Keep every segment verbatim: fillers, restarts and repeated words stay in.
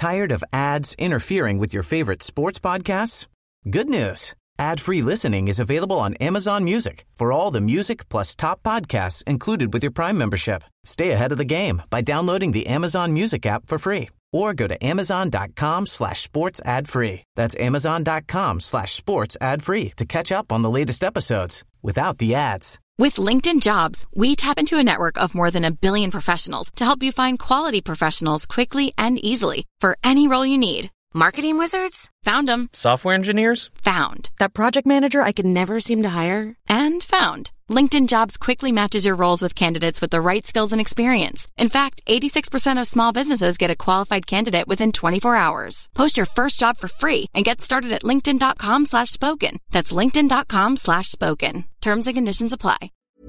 Tired of ads interfering with your favorite sports podcasts? Good news. Ad-free listening is available on Amazon Music for all the music plus top podcasts included with your Prime membership. Stay ahead of the game by downloading the Amazon Music app for free or go to amazon.com slash sports ad free. That's amazon.com slash sports ad free to catch up on the latest episodes without the ads. With LinkedIn Jobs, we tap into a network of more than a billion professionals to help you find quality professionals quickly and easily for any role you need. Marketing wizards? Found them. Software engineers? Found. That project manager I could never seem to hire? And found. LinkedIn Jobs quickly matches your roles with candidates with the right skills and experience. In fact, eighty-six percent of small businesses get a qualified candidate within twenty-four hours. Post your first job for free and get started at linkedin.com slash spoken. That's linkedin.com slash spoken. Terms and conditions apply.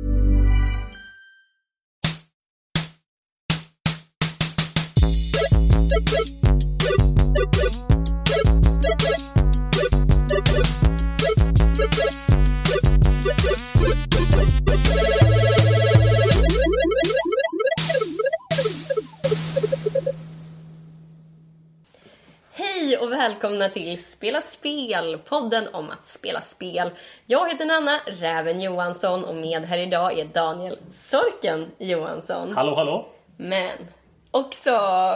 Hej och välkomna till Spela Spel, podden om att spela spel. Jag heter Nanna Räven Johansson och med här idag är Daniel Sorken Johansson. Hallå, hallå. Men också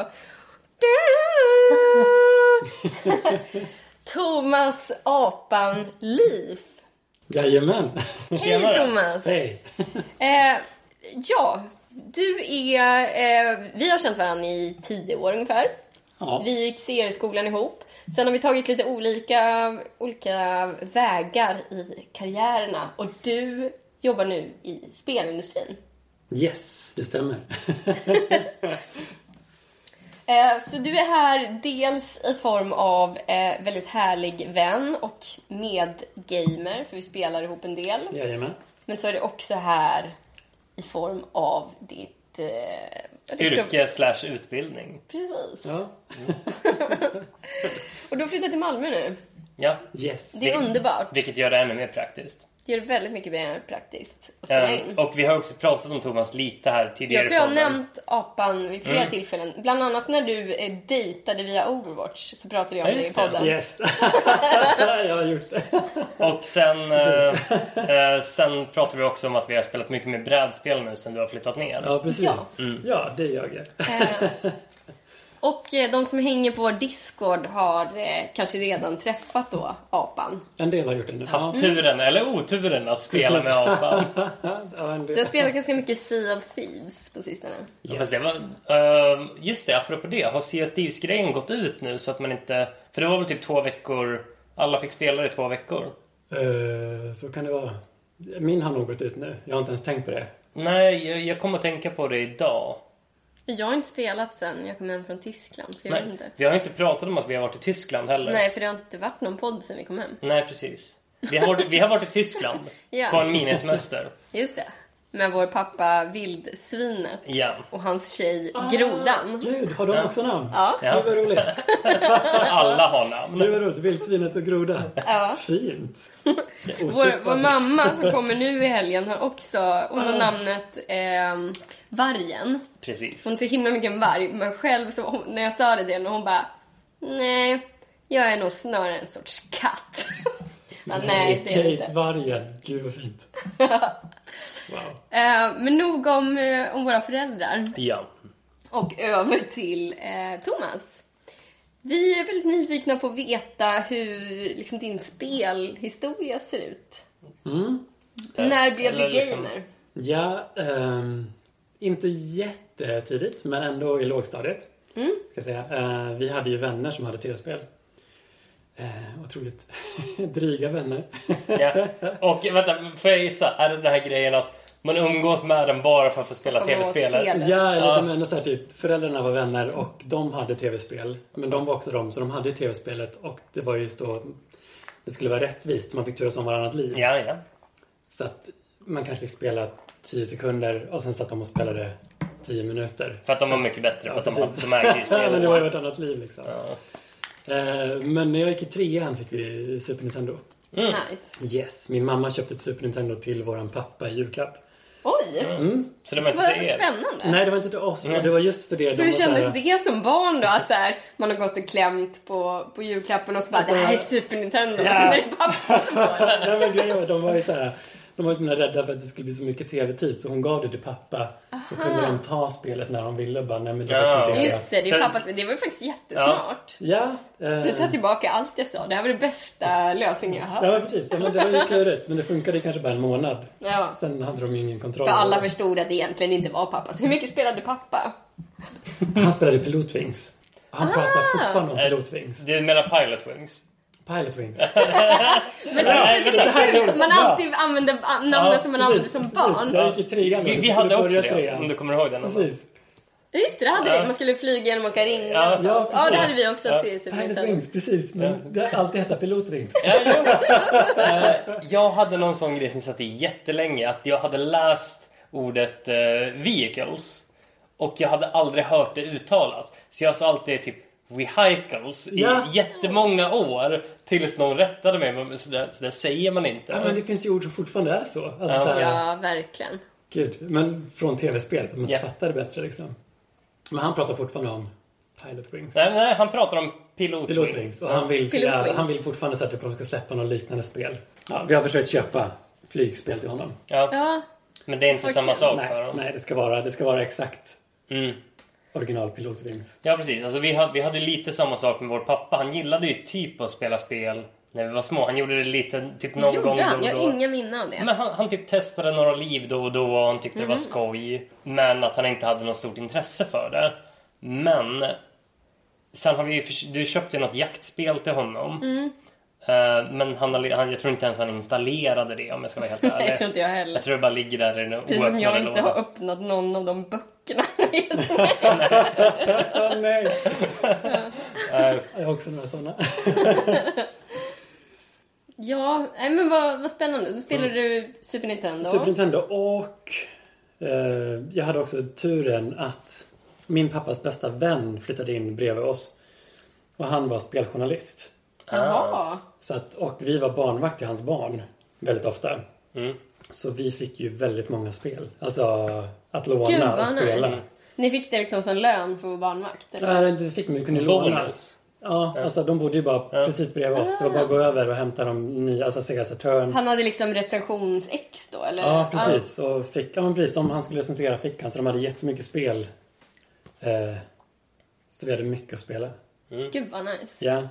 Thomas Apan Liv. Jajamän. Hej Thomas. Hej. eh, Ja, du är eh, vi har känt varandra i tio år ungefär. Ja. Vi gick serieskolan ihop. Sen har vi tagit lite olika, olika vägar i karriärerna. Och du jobbar nu i spelindustrin. Yes, det stämmer. Så du är här dels i form av väldigt härlig vän och medgamer. För vi spelar ihop en del. Jajamän. Men så är det också här i form av ditt... Yrke slash utbildning. Precis. Ja. Och du har flyttat till Malmö nu. Ja. Yes. Det är underbart. Vilket gör det ännu mer praktiskt. Det gör det väldigt mycket mer praktiskt att spela in. Um, och vi har också pratat om Thomas lite här tidigare. Jag tror jag har nämnt Apan vid flera mm. tillfällen. Bland annat när du eh, dejtade via Overwatch så pratade jag om ja, det i podden. Yes. Jag har gjort det. Och sen, eh, sen pratade vi också om att vi har spelat mycket mer brädspel nu sen du har flyttat ner. Ja, precis. Ja, mm. ja det gör jag. Eh, och eh, de som hänger på vår Discord har eh, kanske redan träffat då Apan. En del har gjort det nu. Haft turen eller oturen att spela precis. Med Apan. Ja, du har spelat ganska mycket Sea of Thieves på sistone. Yes. Ja, fast det var, uh, just det, apropå det. Har Sea of Thieves-grejen gått ut nu så att man inte... För det var väl typ två veckor... Alla fick spela i två veckor. Uh, så kan det vara. Min har nog gått ut nu. Jag har inte ens tänkt på det. Nej, jag, jag kommer att tänka på det idag. Jag har inte spelat sen jag kom hem från Tyskland, så jag Nej, vet inte. Vi har inte pratat om att vi har varit i Tyskland heller. Nej, för det har inte varit någon podd sen vi kom hem. Nej, precis. Vi har varit, vi har varit i Tyskland ja. På en minisemester. Just det. Med vår pappa Vildsvinet ja. Och hans tjej Grodan. Ah, gud, har de ja. också namn? Ja. Gud vad roligt. Alla har namn. Gud vad roligt, Vildsvinet och Grodan. Ja. Fint. Vår, vår mamma som kommer nu i helgen har också, hon har namnet eh, Vargen. Precis. Hon ser himla mycket en varg, men själv så, hon, när jag sa det till hon bara, nej, jag är nog snarare en sorts katt. Ja, nej, nej, det är Kate inte. Vargen, gud vad fint. Wow. Eh, men nog om, eh, om våra föräldrar. Ja. Och över till eh, Thomas. Vi är väldigt nyfikna på att veta hur liksom, din spelhistoria ser ut. Mm. När blev Eller du liksom... gamer? Ja, um, inte jättetidigt, men ändå i lågstadiet. Mm. Ska jag säga. Uh, vi hade ju vänner som hade tv-spel. Uh, otroligt dryga vänner. Ja. Och vänta, får jag gissa, är det den här grejen att man umgås med den bara för att få spela tv-spelet? Ja, eller ja. de menar så här, typ, föräldrarna var vänner och de hade tv-spel. Men de var också de, så de hade tv-spelet. Och det var just då, det skulle vara rättvist, så man fick turas om varannat liv. Ja, ja. Så att man kanske fick spela tio sekunder och sen satt de och spelade tio minuter. För att de var mycket bättre, ja, för att precis. de hade som ägde i spelet. Men det var ju ett annat liv liksom. Ja. Men när jag gick i trean fick vi Super Nintendo. Mm. Nice. Yes, min mamma köpte ett Super Nintendo till våran pappa i julklapp. Oj! Mm. Så det var så inte till er? Spännande. Nej, det var inte till oss. Mm. Och det var just för det. Hur kändes här... det som barn då? Att så här, man har gått och klämt på, på julklappen och så bara, alltså, det här är ett Super Nintendo. Ja. Och sen är det pappa som får det. Nej, men grejen var, de var ju så här... De var ju så rädda för att det skulle bli så mycket tv-tid. Så hon gav det till pappa. Aha. Så kunde de ta spelet när de ville. Bara, nej, men det ja. var just det, det, är pappas, det var ju faktiskt jättesmart. Ja. ja eh... Nu tar jag tillbaka allt jag sa. Det här var det bästa lösningen jag hört. Ja, precis. Ja, men det var ju klurigt. Men det funkade kanske bara en månad. Ja. Sen hade de ju ingen kontroll. För alla förstod att det egentligen inte var pappas. Hur mycket spelade pappa? Han spelade Pilotwings. Han ah. pratar fortfarande om Pilotwings. Du menar Pilot Wings? Pilot Wings. Men jag tycker det är kul. Man alltid använder namnen ja, som man använde som barn. Jag gick i trean. Vi, vi hade också det, om du kommer ihåg den. Precis. Just det, det hade ja. vi. Man skulle flyga genom att åka ringa. Ja, och ja, ja, det hade vi också ja. till Pilot Wings, precis. Men ja. det har alltid hetat Pilot Wings. Ja, ja. Jag hade någon sån grej som jag satt i jättelänge. Att jag hade läst ordet uh, vehicles. Och jag hade aldrig hört det uttalat. Så jag sa alltid typ vehicles i ja. jättemånga år tills någon rättade mig. Men så där, så där säger man inte. Ja, men det finns ju ord som fortfarande är så. Alltså, ja. så här, ja, verkligen. Gud, men från tv-spel att man inte yeah. fattar det bättre liksom. Men han pratar fortfarande om Pilot Wings. Nej, nej han pratar om Pilot, Pilot Wings. Wings. Och han vill, Pilot ja, Wings. han vill fortfarande sätta på att de ska släppa någon liknande spel. Ja, vi har försökt köpa flygspel till honom. Ja, ja. Men det är inte okay. samma sak nej, för honom. Nej, det ska vara, det ska vara exakt mm. original Pilot Wings. Ja, precis. Alltså, vi, hade, vi hade lite samma sak med vår pappa. Han gillade ju typ att spela spel när vi var små. Han gjorde det lite typ någon gjorde gång han? då Jag har inga minnen av det. Men han, han typ testade några liv då och då och han tyckte mm. det var skoj. Men att han inte hade något stort intresse för det. Men sen har vi du köpte något jaktspel till honom. Mm. Uh, men han, han, jag tror inte ens han installerade det om jag ska vara helt ärlig. Jag tror inte jag heller. Jag tror det bara ligger där i en precis som jag inte har öppnat någon av de böckerna. oh, nej. uh, jag har också några sådana. Ja, men vad, vad spännande. Då spelade mm. du Super Nintendo. Super Nintendo och eh, jag hade också turen att min pappas bästa vän flyttade in bredvid oss. Och han var speljournalist. Jaha. Så att, och vi var barnvakt till hans barn väldigt ofta. Mm. Så vi fick ju väldigt många spel. Alltså att låna Gud, och spela. Nice. Ni fick det liksom som lön för barnvakt? Eller? Nej, det fick man ju kunna låna. Ja, ja, alltså de bodde ju bara ja. precis bredvid oss. Det var bara att gå över och hämta de nya, alltså Sega Saturn. Han hade liksom recensions-ex då, eller? Ja, precis. Ja. Och fick, ja men precis, om han skulle recensera fick han. Så de hade jättemycket spel. Eh, så vi hade mycket att spela. Mm. Gud vad nice. Ja.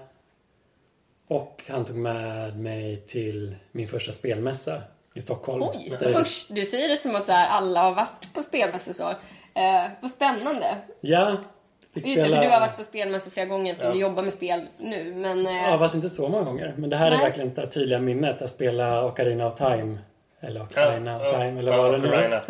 Och han tog med mig till min första spelmässa i Stockholm. Oj, där... först, du säger det som att så här, alla har varit på spelmässor så. Eh, vad spännande. Ja. Just spela... det, för du har varit på spelmässor flera gånger eftersom ja. du jobbar med spel nu. Men, eh... ja, fast inte så många gånger. Men det här Nej. är verkligen det tydliga minnet. Att spela Ocarina of Time. Eller Ocarina ja, of Time. Eller vad det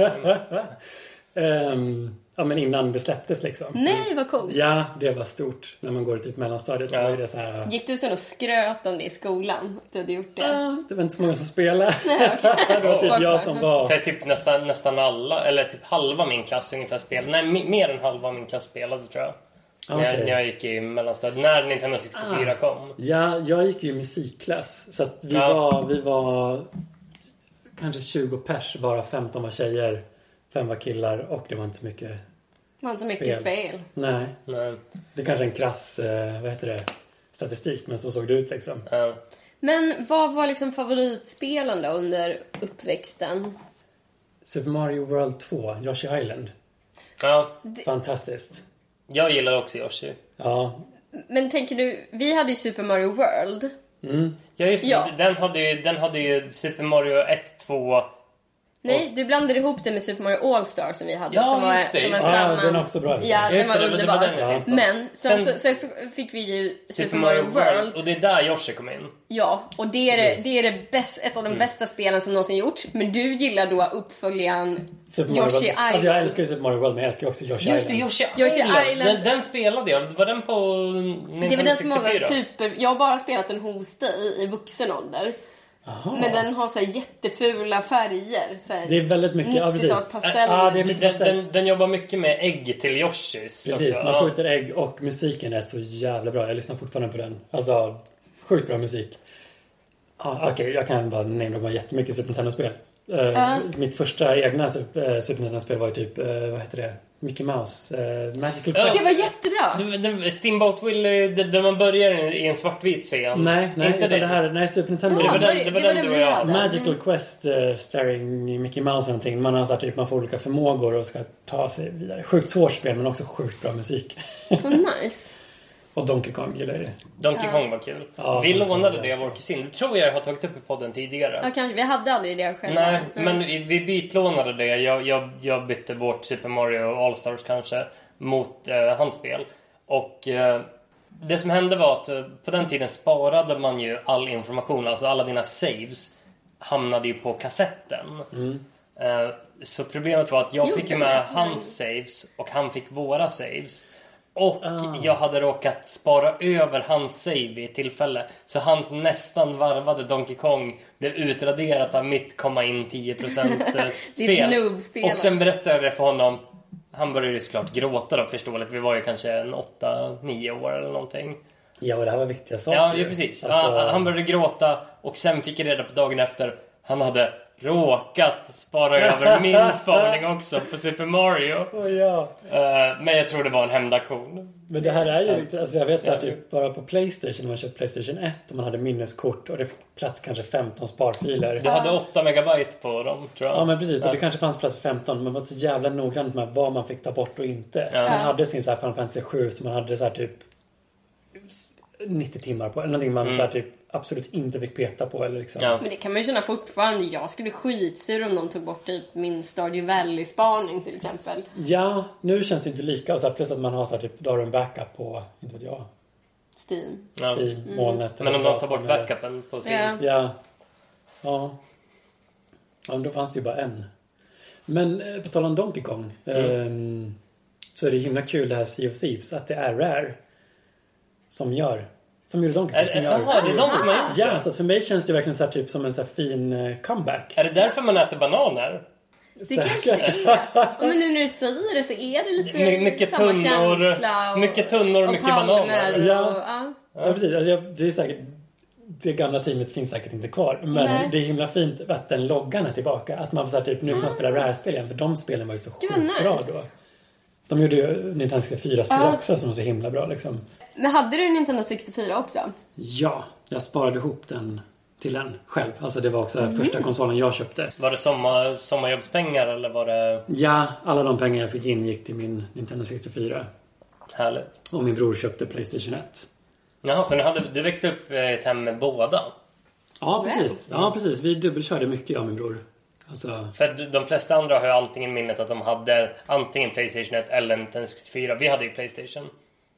nu är. um, Ja, men innan det släpptes liksom. Nej, vad coolt. Ja, det var stort. När man går typ mellanstadiet ja. så var det så här... Gick du sen och skröt om det i skolan? Att du hade gjort det? Ja, det var inte så många som spelade. Nej, okay. Det var typ jag som var... Det är typ nästan, nästan alla, eller typ halva min klass ungefär spelade. Nej, mer än halva min klass spelade tror jag. Okay. När, jag, när jag gick i mellanstadiet. När Nintendo sextiofyra ah. kom. Ja, jag gick ju i musikklass. Så att vi, ja. var, vi var kanske tjugo pers, bara femton var tjejer. Fem var killar och det var inte så mycket Det var inte så mycket spel. Nej. Nej. Det är kanske en krass, eh, vad heter det, statistik, men så såg det ut liksom. Ja. Men vad var liksom favoritspelen då under uppväxten? Super Mario World två, Yoshi Island. Ja. Fantastiskt. Jag gillar också Yoshi. Ja. Men tänker du, vi hade ju Super Mario World. Mm. Ja, just det. Ja. Den hade ju, den hade ju Super Mario ett, två... Nej, du blandade ihop det med Super Mario All-Star som vi hade. Ja, som var, just det. som Just var ja, den är också bra. Ja, just den var det, underbar. Det var den men sen, sen, sen så fick vi ju Super, Super Mario World. World. Och det är där Yoshi kom in. Ja, och det är, yes. det, är det bäst, ett av de mm. bästa spelen som någonsin gjorts. Men du gillar då uppföljaren Yoshi Island. Alltså jag älskar ju Super Mario World, men jag älskar också Yoshi just Island. Just det, Yoshi, Yoshi Island. Den, den spelade jag. Var den på Nintendo det var den som sextiofyra? var super... Jag har bara spelat den hos dig i vuxen ålder. Aha. Men den har så här jättefula färger. Så här det är väldigt mycket, ja precis. Ja, det är mycket den, den, den jobbar mycket med ägg till Yoshis. Precis, också. man Ja. skjuter ägg och musiken är så jävla bra. Jag lyssnar fortfarande på den. Alltså, sjukt bra musik. Ah, Okej, okay, jag kan bara nämna jättemycket Super Nintendo-spel. Uh, uh. Mitt första egna Super Nintendo-spel var ju typ, uh, vad heter det? Mickey Mouse, uh, Magical Quest. Det var jättebra! Steamboat Willie, där man börjar i en svartvit scen. Nej, nej, inte det. det här, nej, Super Nintendo. Ja, det var den, det var den, den du och jag hade. Magical mm. Quest uh, starring Mickey Mouse och någonting. Man har så här, typ, man får olika förmågor och ska ta sig vidare. Sjukt svårt spel, men också sjukt bra musik. Oh, nice. Och Donkey Kong gillar jag det. Donkey ja. Kong var kul. Ja, vi lånade det av vår kusin. Det tror jag har tagit upp i podden tidigare. Ja, kanske. Vi hade aldrig det själva. Nej, mm. men vi, vi bytlånade det. Jag, jag, jag bytte vårt Super Mario All-Stars kanske mot eh, hans spel. Och eh, det som hände var att eh, på den tiden sparade man ju all information. Alltså alla dina saves hamnade ju på kassetten. Mm. Eh, så problemet var att jag jo, fick ju med hans saves och han fick våra saves. Och ah. jag hade råkat spara över hans save i ett tillfälle. Så hans nästan varvade Donkey Kong blev utraderat av mitt komma in tio procent spel. Och sen berättade jag det för honom. Han började ju såklart gråta då, förståeligt. Vi var ju kanske en åtta nio år eller någonting. Ja, och det här var viktiga saker. Ja, ja precis. Alltså... Ja, han började gråta och sen fick jag reda på dagen efter. Han hade råkat spara över min spaning också på Super Mario. Oh, ja. uh, Men jag tror det var en hämndaktion. Men det här är ju, alltså jag vet så här, typ bara på PlayStation, när man köpte PlayStation ett och man hade minneskort och det fick plats kanske femton sparfiler. Du hade åtta megabyte på dem, tror jag. Ja, men precis. Ja. Och det kanske fanns plats för femton, men man var så jävla noggrant med vad man fick ta bort och inte. Ja. Man hade sin så här Final Fantasy sju, så man hade så här typ nittio timmar på, eller någonting man mm. så här typ absolut inte fick peta på eller liksom. Ja. Men det kan man ju känna fortfarande. Jag skulle skitsur om någon tog bort typ min Stardew Valley-spaning till exempel. Ja, nu känns det inte lika. Och så här, plus att man har så här, typ, då har du en backup på, inte vet jag, Steam. Ja. Steam, mm. molnet. Men om de tar bort backupen på Steam. Ja. Ja. Ja. Ja, men då fanns det ju bara en. Men eh, på tal om Donkey Kong mm. eh, så är det himla kul det här Sea of Thieves, att det är Rare som gör Som gjorde Donkey Kong. Jaha, det är de som har gjort det. Ja, så för mig känns det verkligen så här, typ som en så här fin comeback. Är det därför man äter bananer? Det kanske är. Men nu när du säger det så är det lite My, mycket samma tunnor, känsla. Och, mycket tunnor och, och mycket bananer. Och, ja. Och, ja. Ja, precis. Alltså, det är säkert... Det gamla teamet finns säkert inte kvar. Men Nej. det är himla fint att den loggan är tillbaka. Att man får så här, typ, nu får man spela Rare-spel igen. För de spelen var ju så sjukt nice. Bra då. De gjorde ju Nintendo sextiofyra-spel uh. också som var så himla bra liksom. Men hade du Nintendo sextiofyra också? Ja, jag sparade ihop den till den själv. Alltså det var också mm. första konsolen jag köpte. Var det sommar, sommarjobbspengar eller var det... Ja, alla de pengar jag fick in gick till min Nintendo sextiofyra. Härligt. Och min bror köpte PlayStation ett. Jaha, så ni hade, du växte upp i ett hem med båda? Ja, precis. Ja, precis. Vi dubbelkörde mycket, jag och min bror. Alltså... För de flesta andra har ju antingen minnet att de hade antingen PlayStation ett eller Nintendo sextiofyra. Vi hade ju PlayStation.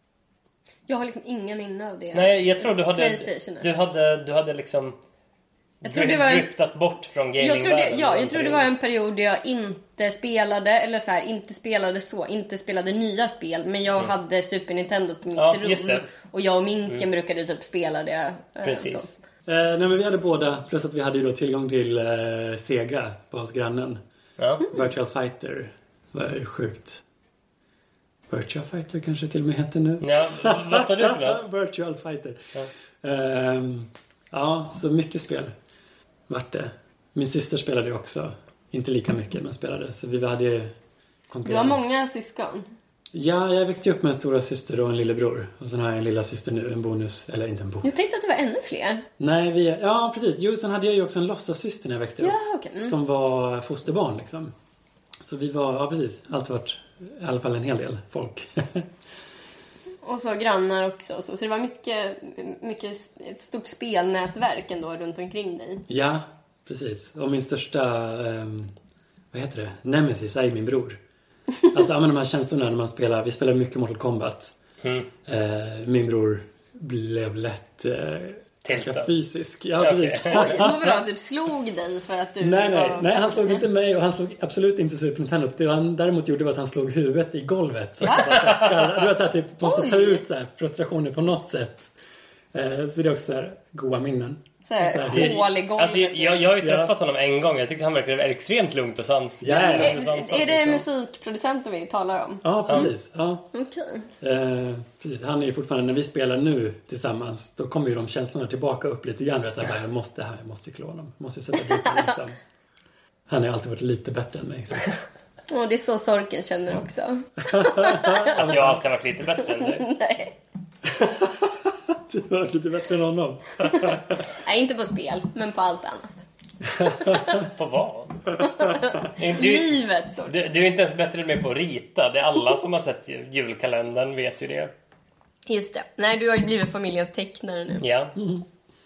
Jag har liksom inga minne av det. Nej, jag tror du hade du hade du hade liksom jag tror det var driftat bort från gamingvärlden. Jag tror det, ja, jag tror det var en period där jag inte spelade eller så här, inte spelade så, inte spelade nya spel, men jag mm. hade Super Nintendo på mitt ja, rum och jag och Minken mm. brukade typ spela det. Precis. Eh, nej, men vi hade båda, plus att vi hade ju då tillgång till eh, Sega på hos grannen. Ja. Mm. Virtual Fighter var ju sjukt. Virtual Fighter kanske till och med heter nu. Ja, vad sa du för det? Virtual Fighter. Ja. Um, ja, så mycket spel vart det. Min syster spelade ju också. Inte lika mycket, men spelade. Så vi hade ju konkurrens. Du har många syskon? Ja, jag växte upp med en stora syster och en lillebror. Och sen har jag en lilla syster nu, en bonus. Eller inte en bonus. Jag tänkte att det var ännu fler. Nej, vi, ja precis. Jo, sen hade jag ju också en låtsassyster när jag växte upp. Ja, okay. Mm. Som var fosterbarn liksom. Så vi var, ja precis. Alltid varit i alla fall en hel del folk. Och så grannar också. Så det var mycket, mycket ett stort spelnätverk ändå runt omkring dig. Ja, precis. Och min största, um, vad heter det? Nemesis är min bror. Alltså de här känslorna när man spelar. Vi spelar mycket Mortal Kombat. Mm. Uh, min bror blev lätt... Uh, Ganska fysisk. Ja, okay. Precis. Oj, då var typ slog dig för att du... Nej, nej, nej, han slog inte mig och han slog absolut inte Super Nintendo. Det han däremot gjorde var att han slog huvudet i golvet. Så att det var så här, du vet så här, typ, måste ta ut så här, frustrationer på något sätt. Eh, så det är också så här, goda minnen. Så här, så här, hål i golvet. Alltså, jag, jag har ju träffat ja. honom en gång. Jag tyckte han verkade extremt lugnt och sans. Ja, är, är, är det musikproducenten vi talar om? Ja, precis. Ja. Okej. Okay. Eh, precis. Han är ju fortfarande, när vi spelar nu tillsammans, då kommer ju de känslorna tillbaka upp lite grann. Vet jag, bara, jag måste här, jag måste klå honom. Jag måste sätta dit honom liksom. Han har alltid varit lite bättre än mig. Så. Åh, det är så Sorken känner också. Att jag alltid har varit lite bättre än dig. Nej. Du har varit lite bättre än honom. Nej, inte på spel, men på allt annat. På vad? Du, Livet, så. Du, du är inte ens bättre med på att rita. Det är alla som har sett julkalendern vet ju det. Just det. Nej, du har ju blivit familjens tecknare nu. Ja. Mm.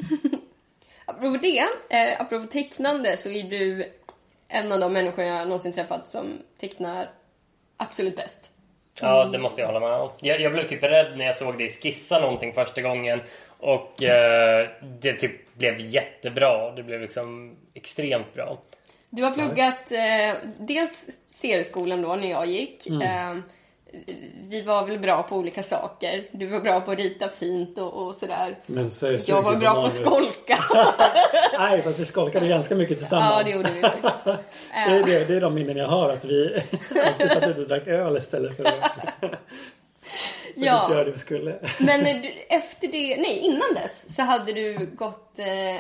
Apropå det, eh, apropå tecknande, så är du en av de människor jag någonsin träffat som tecknar absolut bäst. Ja, det måste jag hålla med om. Jag, jag blev typ rädd när jag såg dig skissa någonting första gången. Och eh, det typ blev jättebra. Det blev liksom extremt bra. Du har pluggat eh, dels serieskolan då när jag gick. Mm. Eh, vi var väl bra på olika saker. Du var bra på att rita fint och, och sådär. Men så jag var bra på att skolka. Nej, fast vi skolkade ganska mycket tillsammans. Ja, det gjorde vi faktiskt. det, är det, det är de minnen jag har. Att vi alltid satt ut och drack öl istället för att... Ja, det vi skulle. Men du, efter det, nej innan dess så hade du gått eh,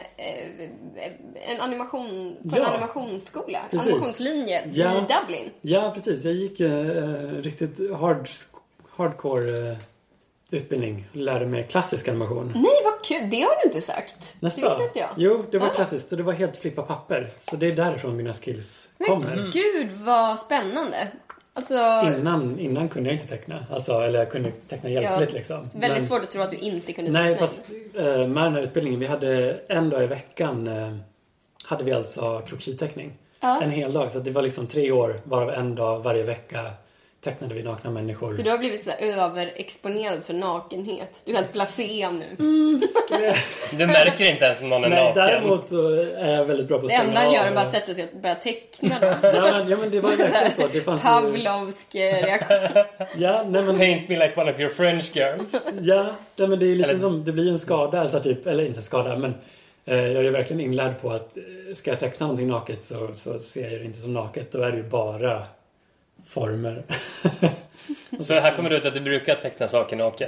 en animation på ja, en animationsskola, precis. Animationslinje ja, i Dublin. Ja, precis. Jag gick eh, riktigt hard, hardcore eh, utbildning. Lärde mig klassisk animation. Nej, vad kul. Det har du inte sagt. Nästa. Det visste inte jag. Jo, det var ah. klassiskt och det var helt flippa papper. Så det är därifrån mina skills men, kommer. Mm. Gud, vad spännande. Alltså, innan, innan kunde jag inte teckna. Alltså, eller jag kunde teckna hjälpligt ja, liksom. Väldigt men, svårt att tro att du inte kunde nej, teckna. Nej, fast äh, med den här utbildningen, vi hade en dag i veckan äh, hade vi alltså krokiteckning. Ja. En hel dag. Så det var liksom tre år, varav en dag varje vecka tecknade vi nakna människor. Så du har blivit så här överexponerad för nakenhet. Du är helt blasé nu. Mm. Du märker inte ens om någon är Nej, naken. däremot så är jag väldigt bra på att det enda han gör är av. bara att sätta sig och börja teckna. Då. ja, men, ja, men det var verkligen så. Det fanns Pavlovsk reaktion. ja, nej, men... Paint me like one of your French girls. ja, nej, men det är lite eller... som, det blir en skada, alltså, typ, eller inte skada, men eh, jag är verkligen inlärd på att eh, ska jag teckna någonting naket så, så ser jag det inte som naket. Då är det ju bara former. Så här kommer det ut att du brukar teckna saker naket.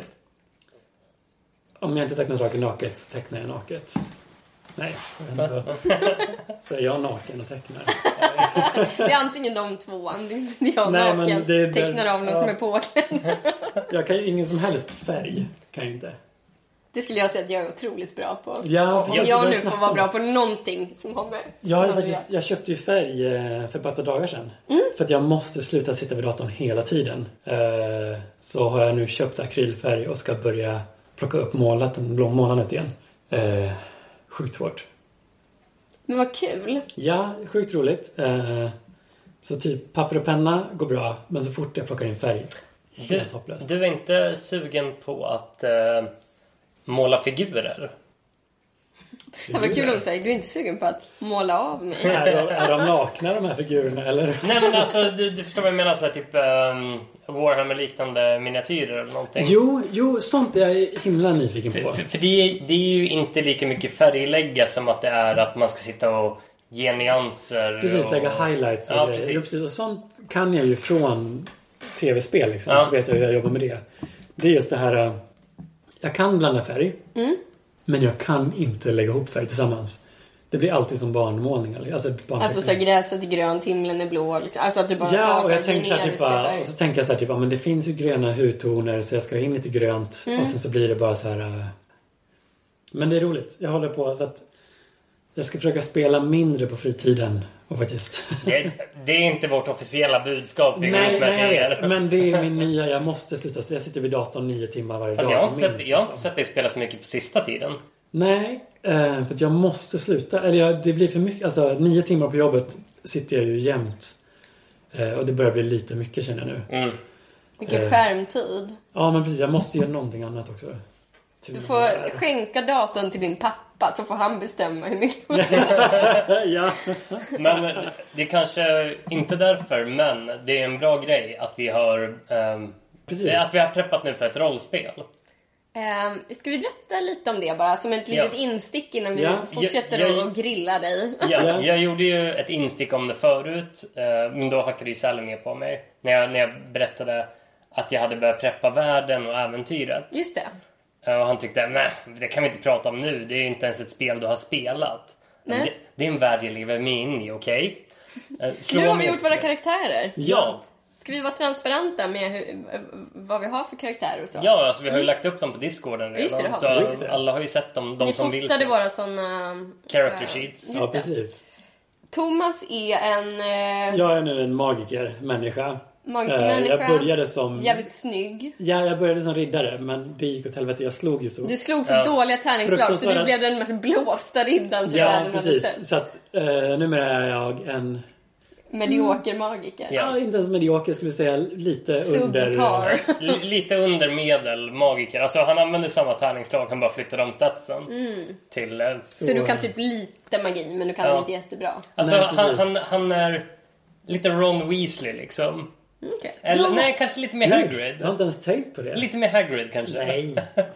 Om jag inte tecknar saker naket så tecknar jag naket. Nej, jag vet inte. Så är jag naken och tecknar. Det är antingen de två. Antingen är jag Nej, naken, men det, tecknar det, av någon ja. som är påklädd. Jag kan ju ingen som helst färg. Kan jag inte. Det skulle jag säga att jag är otroligt bra på. Ja, om precis, jag jag nu snackar får vara om. bra på någonting som har med... Jag, faktiskt, jag köpte ju färg eh, för bara ett par dagar sedan. Mm. För att jag måste sluta sitta vid datorn hela tiden. Eh, så har jag nu köpt akrylfärg och ska börja plocka upp målaten, blå målandet igen. Eh, sjukt svårt. Men vad kul. Ja, sjukt roligt. Eh, så typ papper och penna går bra. Men så fort jag plockar in färg, Du, helt hopplöst. du är inte sugen på att eh, måla figurer? Det var kul att säga. Du är inte sugen på att måla av mig. Är de, är de nakna de här figurerna eller? Nej men alltså du, du förstår vad jag menar, så här, typ um, Warhammer liknande miniatyrer eller någonting. Jo, jo, sånt är jag himla nyfiken på. För, för, för det, är, det är ju inte lika mycket färglägga som att det är att man ska sitta och ge nyanser. Precis, och... lägga highlights och ja, grejer. precis. Jo, precis. Och sånt kan jag ju från tv-spel liksom. Ja. Så vet jag hur jag jobbar med det. Det är just det här. Jag kan blanda färg. Mm. Men jag kan inte lägga ihop färg tillsammans. Det blir alltid som barnmålningar. Alltså, Alltså så här, gräset är grönt, himlen är blå. Liksom. Alltså att du bara ja, tar och jag färg, tänker så här, typ, bara, och så tänker jag så här, typ, ja, men det finns ju gröna hudtoner så jag ska ha in lite grönt. Mm. Och sen så blir det bara så här. Uh... Men det är roligt. Jag håller på så att jag ska försöka spela mindre på fritiden. Och faktiskt. Det, det är inte vårt officiella budskap. Nej, nej, jag vet. Men det är min nya. Jag måste sluta. Jag sitter vid datorn nio timmar varje alltså, dag. Jag har inte, minst, sett, jag har inte liksom. sett dig spela så mycket på sista tiden. Nej, eh, för att jag måste sluta. Eller jag, det blir för mycket. Alltså nio timmar på jobbet sitter jag ju jämt. Eh, och det börjar bli lite mycket känner jag nu. Mm. Vilken Eh. skärmtid. Ja, men precis. Jag måste göra någonting annat också. Du får skänka datorn till din pappa så får han bestämma hur mycket. Ja. Men det är kanske inte därför, men det är en bra grej att vi har um, Precis. att vi har preppat nu för ett rollspel. Um, ska vi berätta lite om det bara som ett litet Ja. instick innan vi Ja. fortsätter Jag- jag- att grilla dig? Jag, jag gjorde ju ett instick om det förut, uh, men då hackade ju Sally ner på mig när jag, när jag berättade att jag hade börjat preppa världen och äventyret. Just det. Uh, och han tyckte, nej, det kan vi inte prata om nu. Det är inte ens ett spel du har spelat. Nej. Det, det är en värld jag lever mig in i, okej? Nu har vi gjort våra karaktärer. Ja. Ska vi vara transparenta med hur, vad vi har för karaktärer och så? Ja, alltså vi har ju lagt upp dem på Discorden redan. Just det, det har vi. Så alla har ju sett dem, de Ni som vill se. Ni fotade våra såna character äh, sheets. Ja, precis. Thomas är en... Äh, jag är nu en magiker, människa. Magikermänniska. Jag började som... Jävligt snygg. Ja, jag började som riddare, men det gick åt helvete. Jag slog ju så. Du slog så ja. dåliga tärningsslag så du blev den mest blåsta riddaren som ja, världen precis. hade sett. Så att uh, numera är jag en... Medioker magiker. Ja, ja, inte ens medioker, skulle säga lite Subpar. under... L- lite under medel magiker. Alltså han använder samma tärningsslag, han bara flyttar om statsen. Mm. Till... Uh, så. så du kan typ lite magi, men du kan ja. inte jättebra. Alltså nej, han, han, han är lite Ron Weasley liksom. Okay. Eller ja. nej, kanske lite mer Hagrid. Jag har inte ens tänkt på det. Lite mer Hagrid kanske. Nej.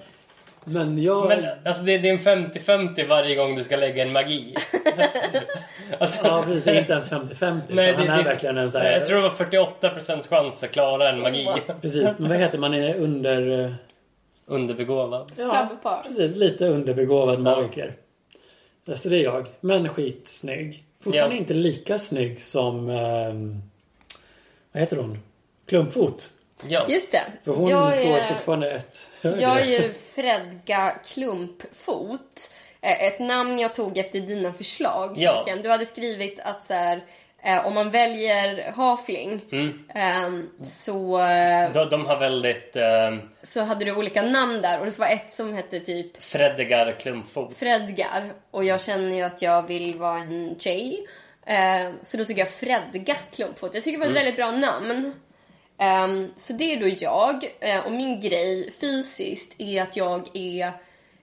Men jag... Men alltså det, det är en femtio femtio varje gång du ska lägga en magi. alltså... Ja, precis. Det är inte ens femtio femtio. Nej, det, han är det, verkligen en så här... Jag tror det var fyrtioåtta procent chans att klara en magi. Precis, men vad heter man? är under... Underbegåvad. Ja, Subpar. Precis. Lite underbegåvad magiker. Ja. Så det är jag. Men skitsnygg. Fortfarande ja. inte lika snygg som... Um... Vad heter hon? Klumpfot. Ja. Just det. För hon jag står är, fortfarande ett högre. Jag är ju Fredga Klumpfot. Ett namn jag tog efter dina förslag. Ja. Du hade skrivit att så här, eh, om man väljer halfling mm. eh, så... Eh, de, de har väldigt... Eh, så hade du olika namn där. Och det var ett som hette typ... Fredgar Klumpfot. Fredgar. Och jag känner ju att jag vill vara en tjej. Eh, så då tog jag Fredga Klumpfot. Jag tycker det var ett mm. väldigt bra namn. Um, så det är då jag. Uh, och min grej fysiskt är att jag är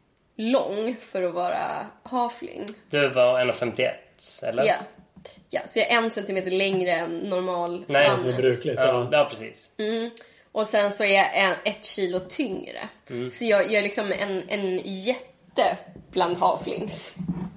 lång för att vara halfling. Du var en komma femtioett, eller? Ja. Ja, så jag är en centimeter längre än normal Nej, spannet. som är brukligt. Ja, ja precis. Mm. Och sen så är jag en, ett kilo tyngre. Mm. Så jag, jag är liksom en, en jätte bland halflings.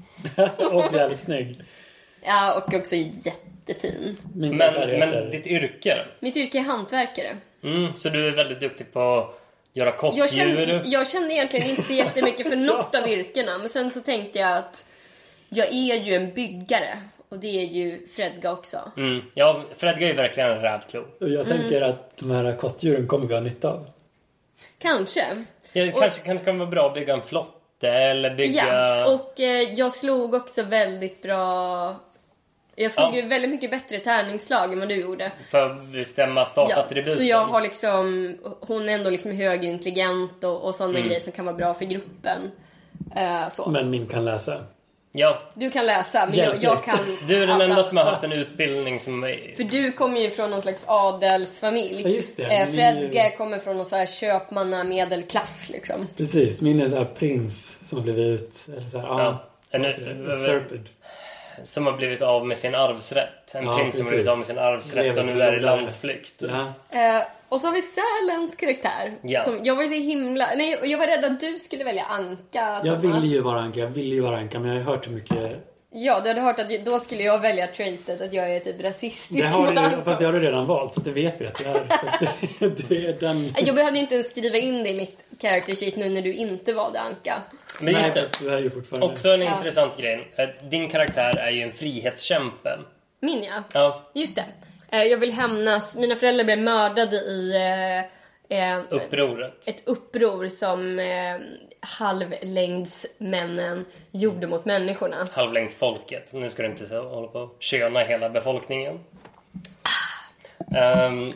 Och jävligt snygg. Ja, och också jättefin. Men, men ditt yrke? Mitt yrke är hantverkare. Mm, så du är väldigt duktig på att göra kottdjur? Jag kände, jag kände egentligen inte så jättemycket för något av yrkena. Men sen så tänkte jag att jag är ju en byggare. Och det är ju Fredga också. Mm. Ja, Fredga är ju verkligen en rävklo. Jag tänker mm. att de här kottdjuren kommer vi ha nytta av. Kanske. Ja, det kanske, kanske kan vara bra att bygga en flotte eller bygga... Ja, och eh, jag slog också väldigt bra... Jag slog ja. ju väldigt mycket bättre tärningsslag än vad du gjorde. För att bestämma startattributen. Ja, så jag har liksom... Hon är ändå liksom högintelligent och, och sådana mm. grejer som kan vara bra för gruppen. Uh, så. Men min kan läsa. Ja. Du kan läsa, men jag, jag kan... Du är den enda som har haft en utbildning som... För du kommer ju från någon slags adelsfamilj. Ja, just det. Eh, Fredge ju... kommer från någon så här köpmanna medelklass, liksom. Precis, min är så här prins som har blivit ut... Eller så här, ja. En, usurped. Som har blivit av med sin arvsrätt. En ja, prins som har blivit av med sin arvsrätt och nu är i landsflykt. Ja. Eh, och så har vi Sälens karaktär. Ja. Som, jag var ju så himla... Nej, jag var rädd att du skulle välja Anka. Jag ville ju vara Anka, jag ville ju vara Anka. Men jag har hört hur mycket... Ja, du hade hört att då skulle jag välja traitet att jag är typ rasistisk. Det har du, fast det har du redan valt, så det vet vi att det är. Så det, det är den... Jag behövde inte ens skriva in det i mitt character sheet nu när du inte valde Anka. Men just det, du är ju fortfarande... också en ja. intressant grej. Din karaktär är ju en frihetskämpe. Min ja. Ja. Just det. Jag vill hämnas. Mina föräldrar blev mördade i... Eh, upproret. Ett uppror som eh, halvlängdsmännen gjorde mot människorna. Halvlängdsfolket. Nu ska du inte så, hålla på att köna hela befolkningen. um,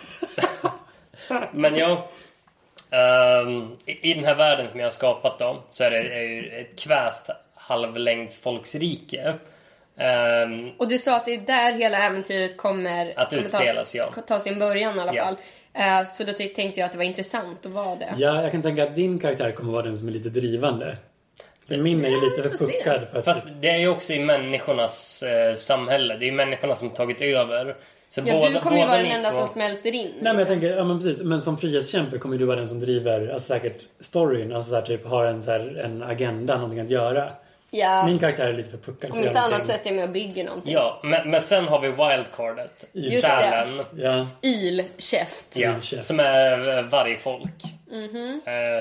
men ja, um, i, i den här världen som jag har skapat då, så är det är ju ett kväst halvlängdsfolksrike. Um, och du sa att det är där hela äventyret kommer att utspelas, ta, ja. ta sin början i alla ja. fall. Uh, så då tänkte jag att det var intressant att vara det. Ja, jag kan tänka att din karaktär kommer vara den som är lite drivande. För min är ju lite för puckad. För att... Fast det är ju också i människornas eh, samhälle. Det är ju människorna som tagit över. Så ja, båda, du kommer ju vara den enda två... som smälter in. Nej, men jag tänker, ja men precis. Men som frihetskämpe kommer du vara den som driver, alltså säkert storyn. Alltså så här, typ har en, så här, en agenda, någonting att göra. Ja. Min karaktär är lite för puckad. Om inte annat sätt är med och bygger någonting. Ja, men, men sen har vi wildcardet. I Sälen. Ja. Ilkäft. Ja, som är vargfolk. Mm-hmm. Eh,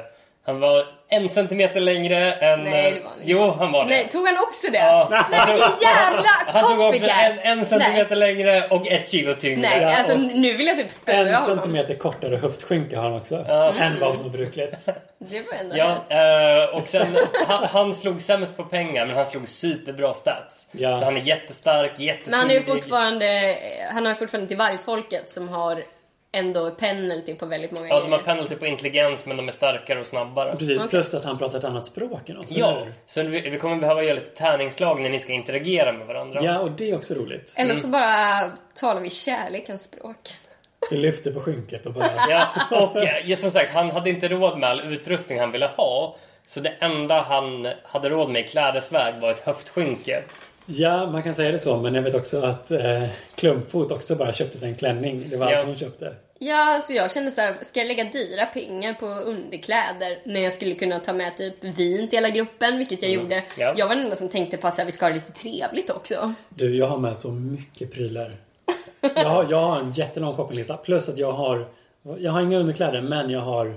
Han var en centimeter längre än... Nej, det var han inte. Jo, han var det. Nej, tog han också det? Ja. Nej, vilken jävla Han tog också copycat. en, en centimeter Nej. längre och ett kilo tyngre. Nej, Ja, alltså och nu vill jag typ spela En honom. centimeter kortare höftskynka har han också. Ja. Än vad som är brukligt. Det var ändå Ja, rätt. eh, och sen han, han slog sämst på pengar, men han slog superbra stats. Ja. Så han är jättestark, jättesmidig. Men han är ju fortfarande, han har ju fortfarande till vargfolket som har ändå penalty på väldigt många Ja, de har grejer. penalty på intelligens, men de är starkare och snabbare. Precis, Okay. plus att han pratar ett annat språk än oss. Ja, så vi, vi kommer behöva göra lite tärningslag när ni ska interagera med varandra. Ja, och det är också roligt. Eller så bara talar vi kärlekens språk. Vi lyfter på skynket och bara... Ja, och ja, som sagt, han hade inte råd med all utrustning han ville ha. Så det enda han hade råd med i klädesväg var ett höftskynke. Ja, man kan säga det så, men jag vet också att eh, Klumpfot också bara köpte sig en klänning. Det var Ja. allt hon köpte. Ja, så jag kände så här, ska jag lägga dyra pengar på underkläder när jag skulle kunna ta med typ vin till hela gruppen, vilket jag gjorde. Ja. Jag var den enda som tänkte på att så här, vi ska ha det lite trevligt också. Du, jag har med så mycket prylar. Jag har, jag har en jättelång shoppinglista. Plus att jag har... Jag har inga underkläder, men jag har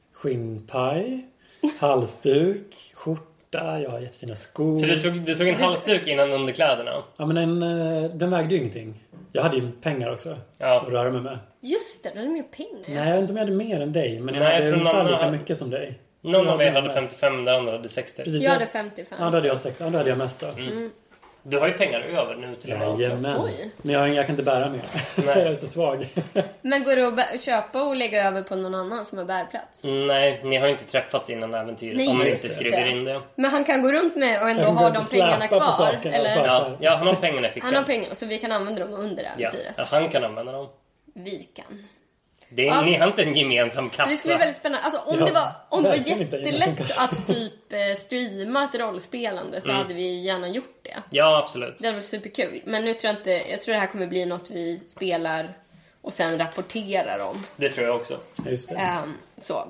skinnpaj, halsduk, skjorta, jag har jättefina skor. Så du tog, du tog en halsduk innan underkläderna? Ja, men den, eh, den vägde ju ingenting. Jag hade ju pengar också Ja. att röra mig med. Just det, då är det mer pengar. Nej, jag vet inte om jag hade mer än dig. Men jag Nej, jag hade tror ungefär någon lika hade- mycket som dig. Någon av er Jag hade mest. femtiofem, den andra hade sextio. Precis, Jag jag- hade femtiofem. Ja, då hade jag sex. Ja, då hade jag mest då. Mm. Du har ju pengar över nu till och med också. Jajamän. Oj. Men jag, jag kan inte bära mer. Nej. Jag är så svag. Men går det att bä- köpa och lägga över på någon annan som har bärplats? Nej, ni har ju inte träffats innan äventyret. Nej, om ni just inte det. skriver in det. Men han kan gå runt med och ändå Jag kan ha gå de runt och pengarna släpa på kvar? sakerna Eller? bara. Ja, ja, han har pengarna i fickan. Han har pengar, så vi kan använda dem under Ja, äventyret. ja, han kan använda dem. Vi kan. Det är, Ja. Ni har inte en gemensam kassa. Det skulle bli väldigt spännande. Alltså om Ja, det var, om det var verkligen inte gemensam jättelätt kassa. att typ eh, streama ett rollspelande så hade vi ju gärna gjort det. Ja, absolut. Det hade varit superkul. Men nu tror jag inte, jag tror det här kommer bli något vi spelar och sen rapporterar om. Det tror jag också. Ja, just det. Ehm, så.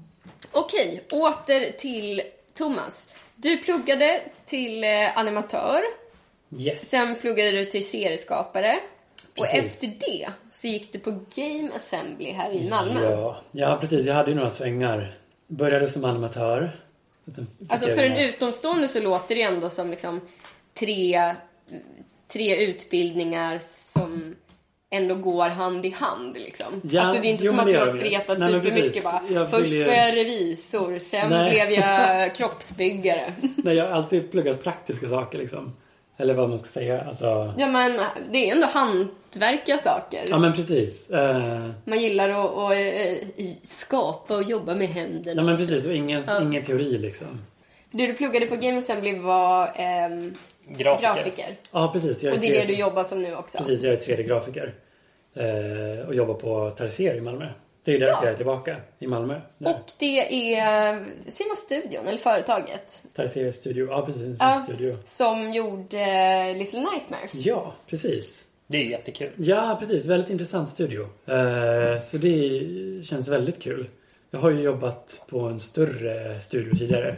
Okej, åter till Thomas. Du pluggade till eh, animatör. Yes. Sen pluggade du till serieskapare. Och Precis. efter det så gick du på Game Assembly här i Malmö. Ja, ja, precis. Jag hade ju några svängar. Började som animatör. Och sen fick Alltså jag- för en utomstående så låter det ändå som liksom tre, tre utbildningar som ändå går hand i hand liksom. Ja, alltså det är inte jo, som men att det du har gör vi. spretat Nej, men supermycket precis. bara. Jag Först vill ju- var jag revisor, sen Nej. blev jag kroppsbyggare. Nej, jag har alltid pluggat praktiska saker liksom. Eller vad man ska säga. Alltså... Ja men det är ändå hantverka saker. Ja, men precis. Uh... Man gillar att, att, att skapa och jobba med händerna. Ja, men precis. Och ingen, Ja. ingen teori liksom. Det du pluggade på Game Assembly var ehm, Grafiker. grafiker. Ja, precis. Jag är Och det är tre- det du jobbar som nu också. Precis, jag är tre D-grafiker. Eh, och jobbar på Tarsier i Malmö. Det är därför Ja. jag är tillbaka i Malmö. Nu. Och det är Sima studion, eller företaget, Tarsier Studio. Ja, precis. En Ja. studio. som gjorde eh, Little Nightmares. Ja, precis. Det är ju jättekul. Ja, precis. Väldigt intressant studio. Eh, så det känns väldigt kul. Jag har ju jobbat på en större studio tidigare.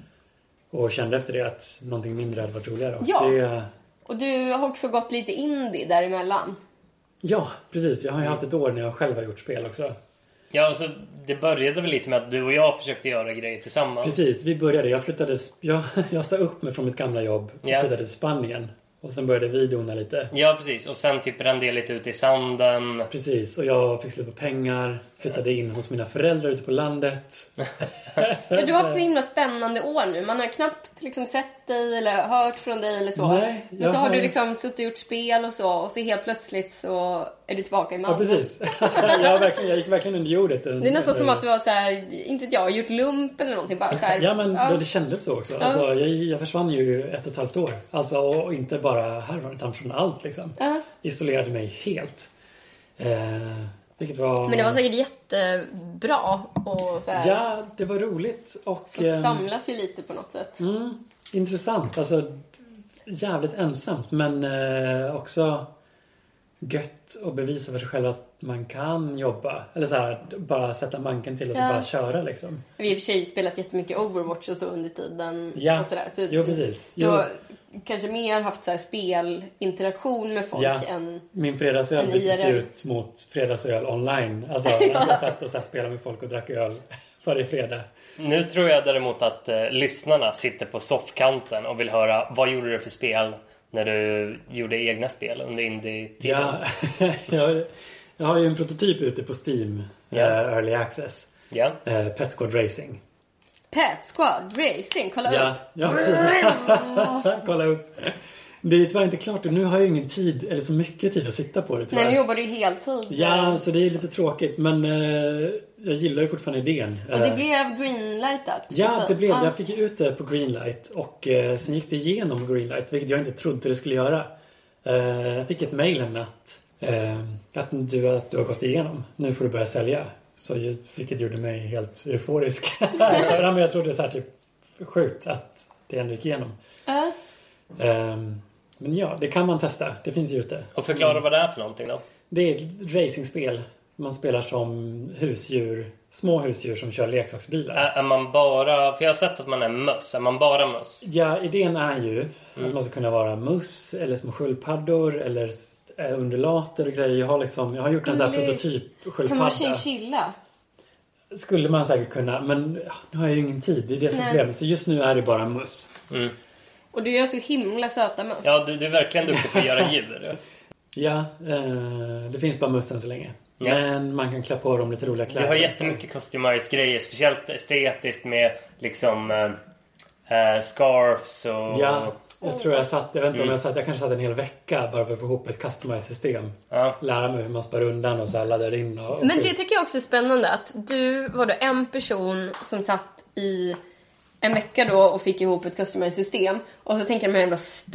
Och kände efter det att någonting mindre hade varit roligare. Och Ja. Det, Och du har också gått lite indie däremellan. ja, precis. Jag har ju haft ett år när jag själv har gjort spel också. Ja, alltså, det började väl lite med att du och jag försökte göra grejer tillsammans. Precis, vi började. Jag flyttade... Jag, jag sa upp mig från mitt gamla jobb och Ja. flyttade till Spanien. Och sen började vi dona lite. Ja, precis. Och sen typ rände jag lite ut i sanden. Precis, och jag fick slut på pengar. Flyttade in hos mina föräldrar ute på landet. Ja, du har haft så himla spännande år nu. Man har knappt liksom sett dig eller hört från dig eller så. Nej, Men jag så har har- du liksom suttit och gjort spel och så. Och så helt plötsligt så är du tillbaka i Ja, Malmö. precis. jag, har verkligen, jag gick verkligen under jordet. Det är nästan som att du har så här, inte vet jag, gjort lump eller någonting. Bara så här, Ja, men Det, det kändes så också. Alltså, jag, jag försvann ju ett och ett halvt år. Alltså, och inte bara härifrån, utan från allt liksom. Ja. Isolerade mig helt. Eh, vilket var... Men det var säkert jättebra och så här, Ja, det var roligt. Och... få ehm, samla sig lite på något sätt. Mm, intressant. Alltså, jävligt ensamt. Men eh, också gött att bevisa för sig själv att man kan jobba. Eller så här, bara sätta manken till och så Ja. bara köra liksom. Vi har i och för sig spelat jättemycket Overwatch och så under tiden. Ja, och så där. Så jo precis. Du Jo. har kanske mer haft så här spelinteraktion med folk Ja. än... Min fredagsöl En byttes I R L. ut mot fredagsöl online. Alltså, jag satt och så här spelade med folk och drack öl för det är fredag. Nu tror jag däremot att eh, lyssnarna sitter på soffkanten och vill höra vad gjorde du för spel när du gjorde egna spel under indie-tiden? Ja, jag, jag har ju en prototyp ute på Steam, yeah. uh, Early Access. Yeah. Uh, Pet Squad Racing. Pet Squad Racing, kolla ja, upp. Ja, precis. Kolla upp. Det är tyvärr inte klart och nu har jag ingen tid, eller så mycket tid att sitta på det tyvärr. Nej, nu jobbar du ju heltid. Ja, så det är lite tråkigt, men uh, jag gillar ju fortfarande idén. Och det blev greenlightat. Ja, det blev. Jag fick ju ut det på greenlight och uh, sen gick det igenom greenlight, vilket jag inte trodde det skulle göra. Uh, jag fick ett mejl med att, uh, att, du, att du har gått igenom. Nu får du börja sälja. Så jag, vilket gjorde mig helt euforisk. Men jag trodde så här typ sjukt att det ändå gick igenom. Uh. Um, men ja, det kan man testa. Det finns ju ute. Och förklara mm. vad det är för någonting då? Det är ett racingspel. Man spelar som husdjur, små husdjur som kör leksaksbilar. Är, är man bara, för jag har sett att man är möss. Är man bara möss? Ja, idén är ju mm. att man ska kunna vara möss eller små sköldpaddor eller undulater och grejer. Jag har liksom, jag har gjort en sån här prototyp sköldpadda. Kan man chinchilla? Skulle man säkert kunna, men ja, nu har jag ju ingen tid. Det är det som är problemet. Så just nu är det bara möss. Mm. Och du gör så himla söta möss. Ja, du, du är verkligen duktig på att göra djur. Ja, eh, det finns bara mössen så länge. Ja. Men man kan klä på dem lite roliga kläder. Du har jättemycket customized-grejer. Speciellt estetiskt med liksom äh, scarves och... Ja, jag tror jag satt, jag vet inte mm. om jag satt, jag kanske satt en hel vecka bara för att få ihop ett customized-system. Ja. Lära mig hur man spär undan och så här laddar in. Och, och Men det tycker jag också är spännande att du var då en person som satt i en vecka då och fick ihop ett customized-system. Och så tänker jag de här jävla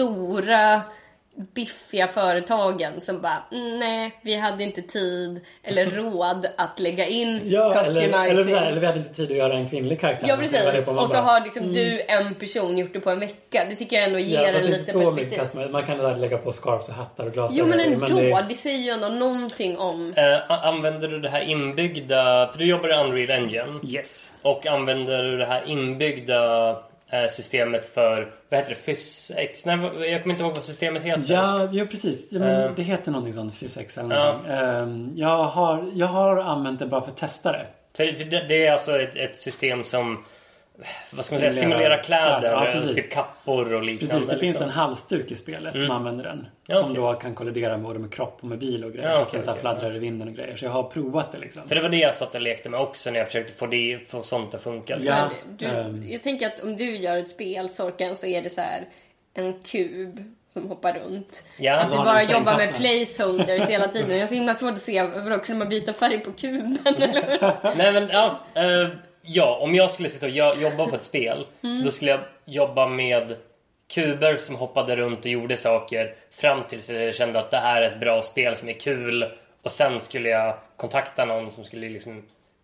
stora biffiga företagen som bara, nej, vi hade inte tid eller råd att lägga in ja, customizing. Eller, eller, eller vi hade inte tid att göra en kvinnlig karaktär. Ja, precis. Och så bara, har liksom mm. du en person gjort det på en vecka. Det tycker jag ändå ger ja, en lite perspektiv. Man kan där lägga på scarves och hattar och glasögon. Jo, men ändå, men det... det säger ju ändå någonting om... Äh, använder du det här inbyggda... För du jobbar i Unreal Engine. Yes. Och använder du det här inbyggda... systemet för, vad heter det, FysX? Nej, jag kommer inte ihåg vad systemet heter. Ja, ja precis. Ja, men uh, det heter någonting sånt, FysX eller någonting. Uh. Um, jag, har, jag har använt det bara för att testa det. För, för det, det är alltså ett, ett system som, vad ska man säga, simulerar kläder, kläder. Ja, typ kappor och liknande. Precis, det liksom. finns en halsduk i spelet mm. som använder den. Ja, som okay. då kan kollidera både med kropp och med bil och grejer. Ja, okay, okay, så här okay. fladdrar i vinden och grejer. Så jag har provat det liksom. För det var det jag satt och lekte med också när jag försökte få, det, få sånt att funka. Ja, du, um, jag tänker att om du gör ett spel, Sorken, så är det så här en kub som hoppar runt. Ja, att du bara jobbar med placeholders hela tiden. Jag har så himla svårt att se, vadå, kunde man byta färg på kuben? Eller? Nej, men ja... Uh, Ja, om jag skulle sitta och jobba på ett spel mm. då skulle jag jobba med kuber som hoppade runt och gjorde saker fram tills jag kände att det här är ett bra spel som är kul. Och sen skulle jag kontakta någon som skulle liksom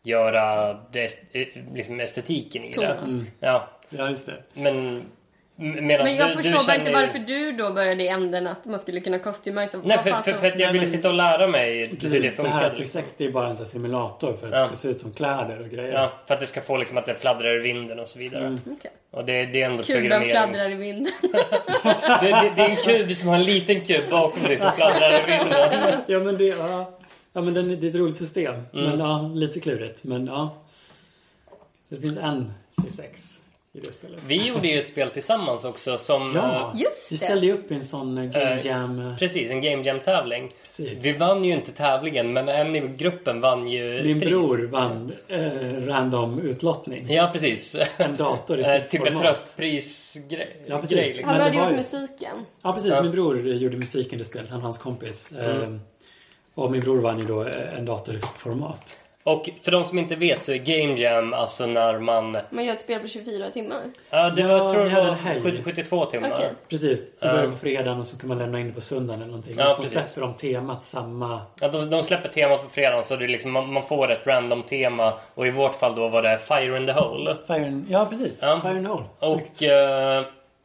göra det, liksom estetiken i Thomas. det. Mm. Ja. Ja, just det. Men... Men jag du, förstår du bara inte ju... varför du då började i änden att man skulle kunna customisa. Nej, för, för, för att jag ville sitta och lära mig precis, hur det funkar. Det här FysX, det är bara en sån simulator för att ja. det ska se ut som kläder och grejer. Ja, för att det ska få liksom att det fladdrar i vinden och så vidare. Mm. Okay. Och det, det är ändå kuben programmering. fladdrar i vinden. det, det, det är en kub som har en liten kub bakom sig som fladdrar i vinden. Ja, men det, ja, ja, men det är ett roligt system. Mm. Men ja, lite klurigt. Men ja, det finns en FysX. I det spelet. Vi gjorde ju ett spel tillsammans också som... Ja, just det. Vi ställde ju upp i en sån Game Jam... Uh, precis, en Game Jam-tävling. Precis. Vi vann ju inte tävlingen, men en i gruppen vann ju Min pris. bror vann uh, random utlottning. Ja, precis. En dator i uh, Typ en tröstprisgrej. Ja, precis. Grej, liksom. Han hade gjort ju... musiken. Ja, precis. Ja. Min bror gjorde musiken i det spelet. Han och hans kompis. Mm. Uh, och min bror vann ju då en dator i format. Och för de som inte vet så är Game Jam alltså när man... Man gör ett spel på tjugofyra timmar. Ja, det var, ja, tror jag var helg. sjuttiotvå timmar. Okay. Precis, det börjar på fredagen och så kan man lämna in det på söndagen eller någonting. Ja, och så släpper de temat samma... Ja, de, de släpper temat på fredagen så det är liksom, man, man får ett random tema. Och i vårt fall då var det Fire in the Hole. Fire in, ja, precis. Ja. Fire in the Hole. Och uh,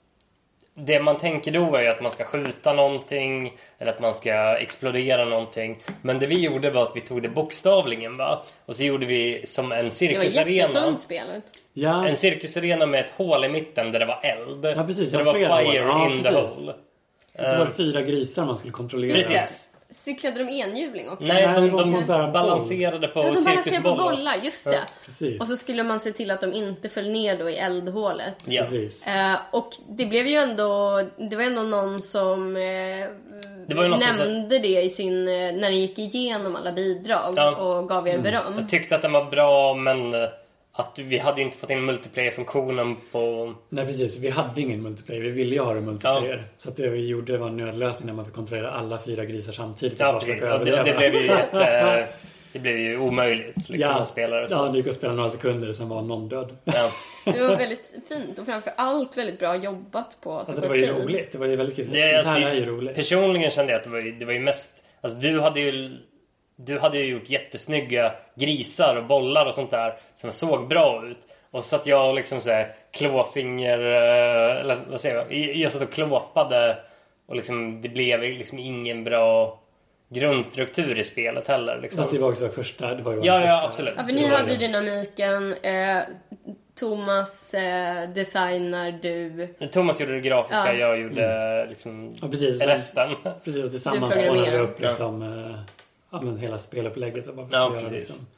det man tänker då är ju att man ska skjuta någonting eller att man ska explodera någonting. Men det vi gjorde var att vi tog det bokstavligen, va? Och så gjorde vi som en cirkusarena. Det var jättefint spelet. Ja. En cirkusarena med ett hål i mitten där det var eld. Ja, precis. Så det var fire ja, in precis. the hole. Så var det fyra grisar man skulle kontrollera. Precis. cyklade de enhjuling också? Nej, de, de, de, de balanserade på ja, de balanserade cirkusbollar. på bollar, just det. Ja, precis. Och så skulle man se till att de inte föll ner då i eldhålet. Ja. Precis. Eh, och det blev ju ändå, det var ändå någon som eh, det var ju någon nämnde som... det i sin, när ni gick igenom alla bidrag ja. och gav er beröm. Jag tyckte att den var bra, men att vi hade inte fått in multiplayer-funktionen på... Nej, precis. Vi hade ingen multiplayer. Vi ville ju ha en multiplayer. Ja. Så att det vi gjorde var en nödlösning när man fick kontrollera alla fyra grisar samtidigt. Ja, precis. Och det, det blev ju jätte... Det blev ju omöjligt liksom, ja. att spela. Ja, det gick att spela några sekunder, sen var någon död. Ja. Det var väldigt fint och framför allt väldigt bra jobbat på. Alltså det var ju roligt. Det var ju väldigt kul. Det, Sånt alltså, här är ju roligt. Personligen kände jag att det var ju, det var ju mest... Alltså du hade ju... Du hade ju gjort jättesnygga grisar och bollar och sånt där som såg bra ut. Och så att jag liksom så här klåfinger... Eller vad säger jag? Jag satt och klåpade och liksom det blev liksom ingen bra grundstruktur i spelet heller. Liksom. Fast det var också första... Det var ju ja, första, ja, absolut. Ja, för ni hade ju dynamiken... Eh, Thomas eh, designar du... Thomas gjorde det grafiska, ja. jag gjorde mm. liksom ja, precis. resten. Precis, och tillsammans ordnade vi upp liksom, ja. Ja, men hela spelupplägget. Och bara ja, göra, precis. liksom.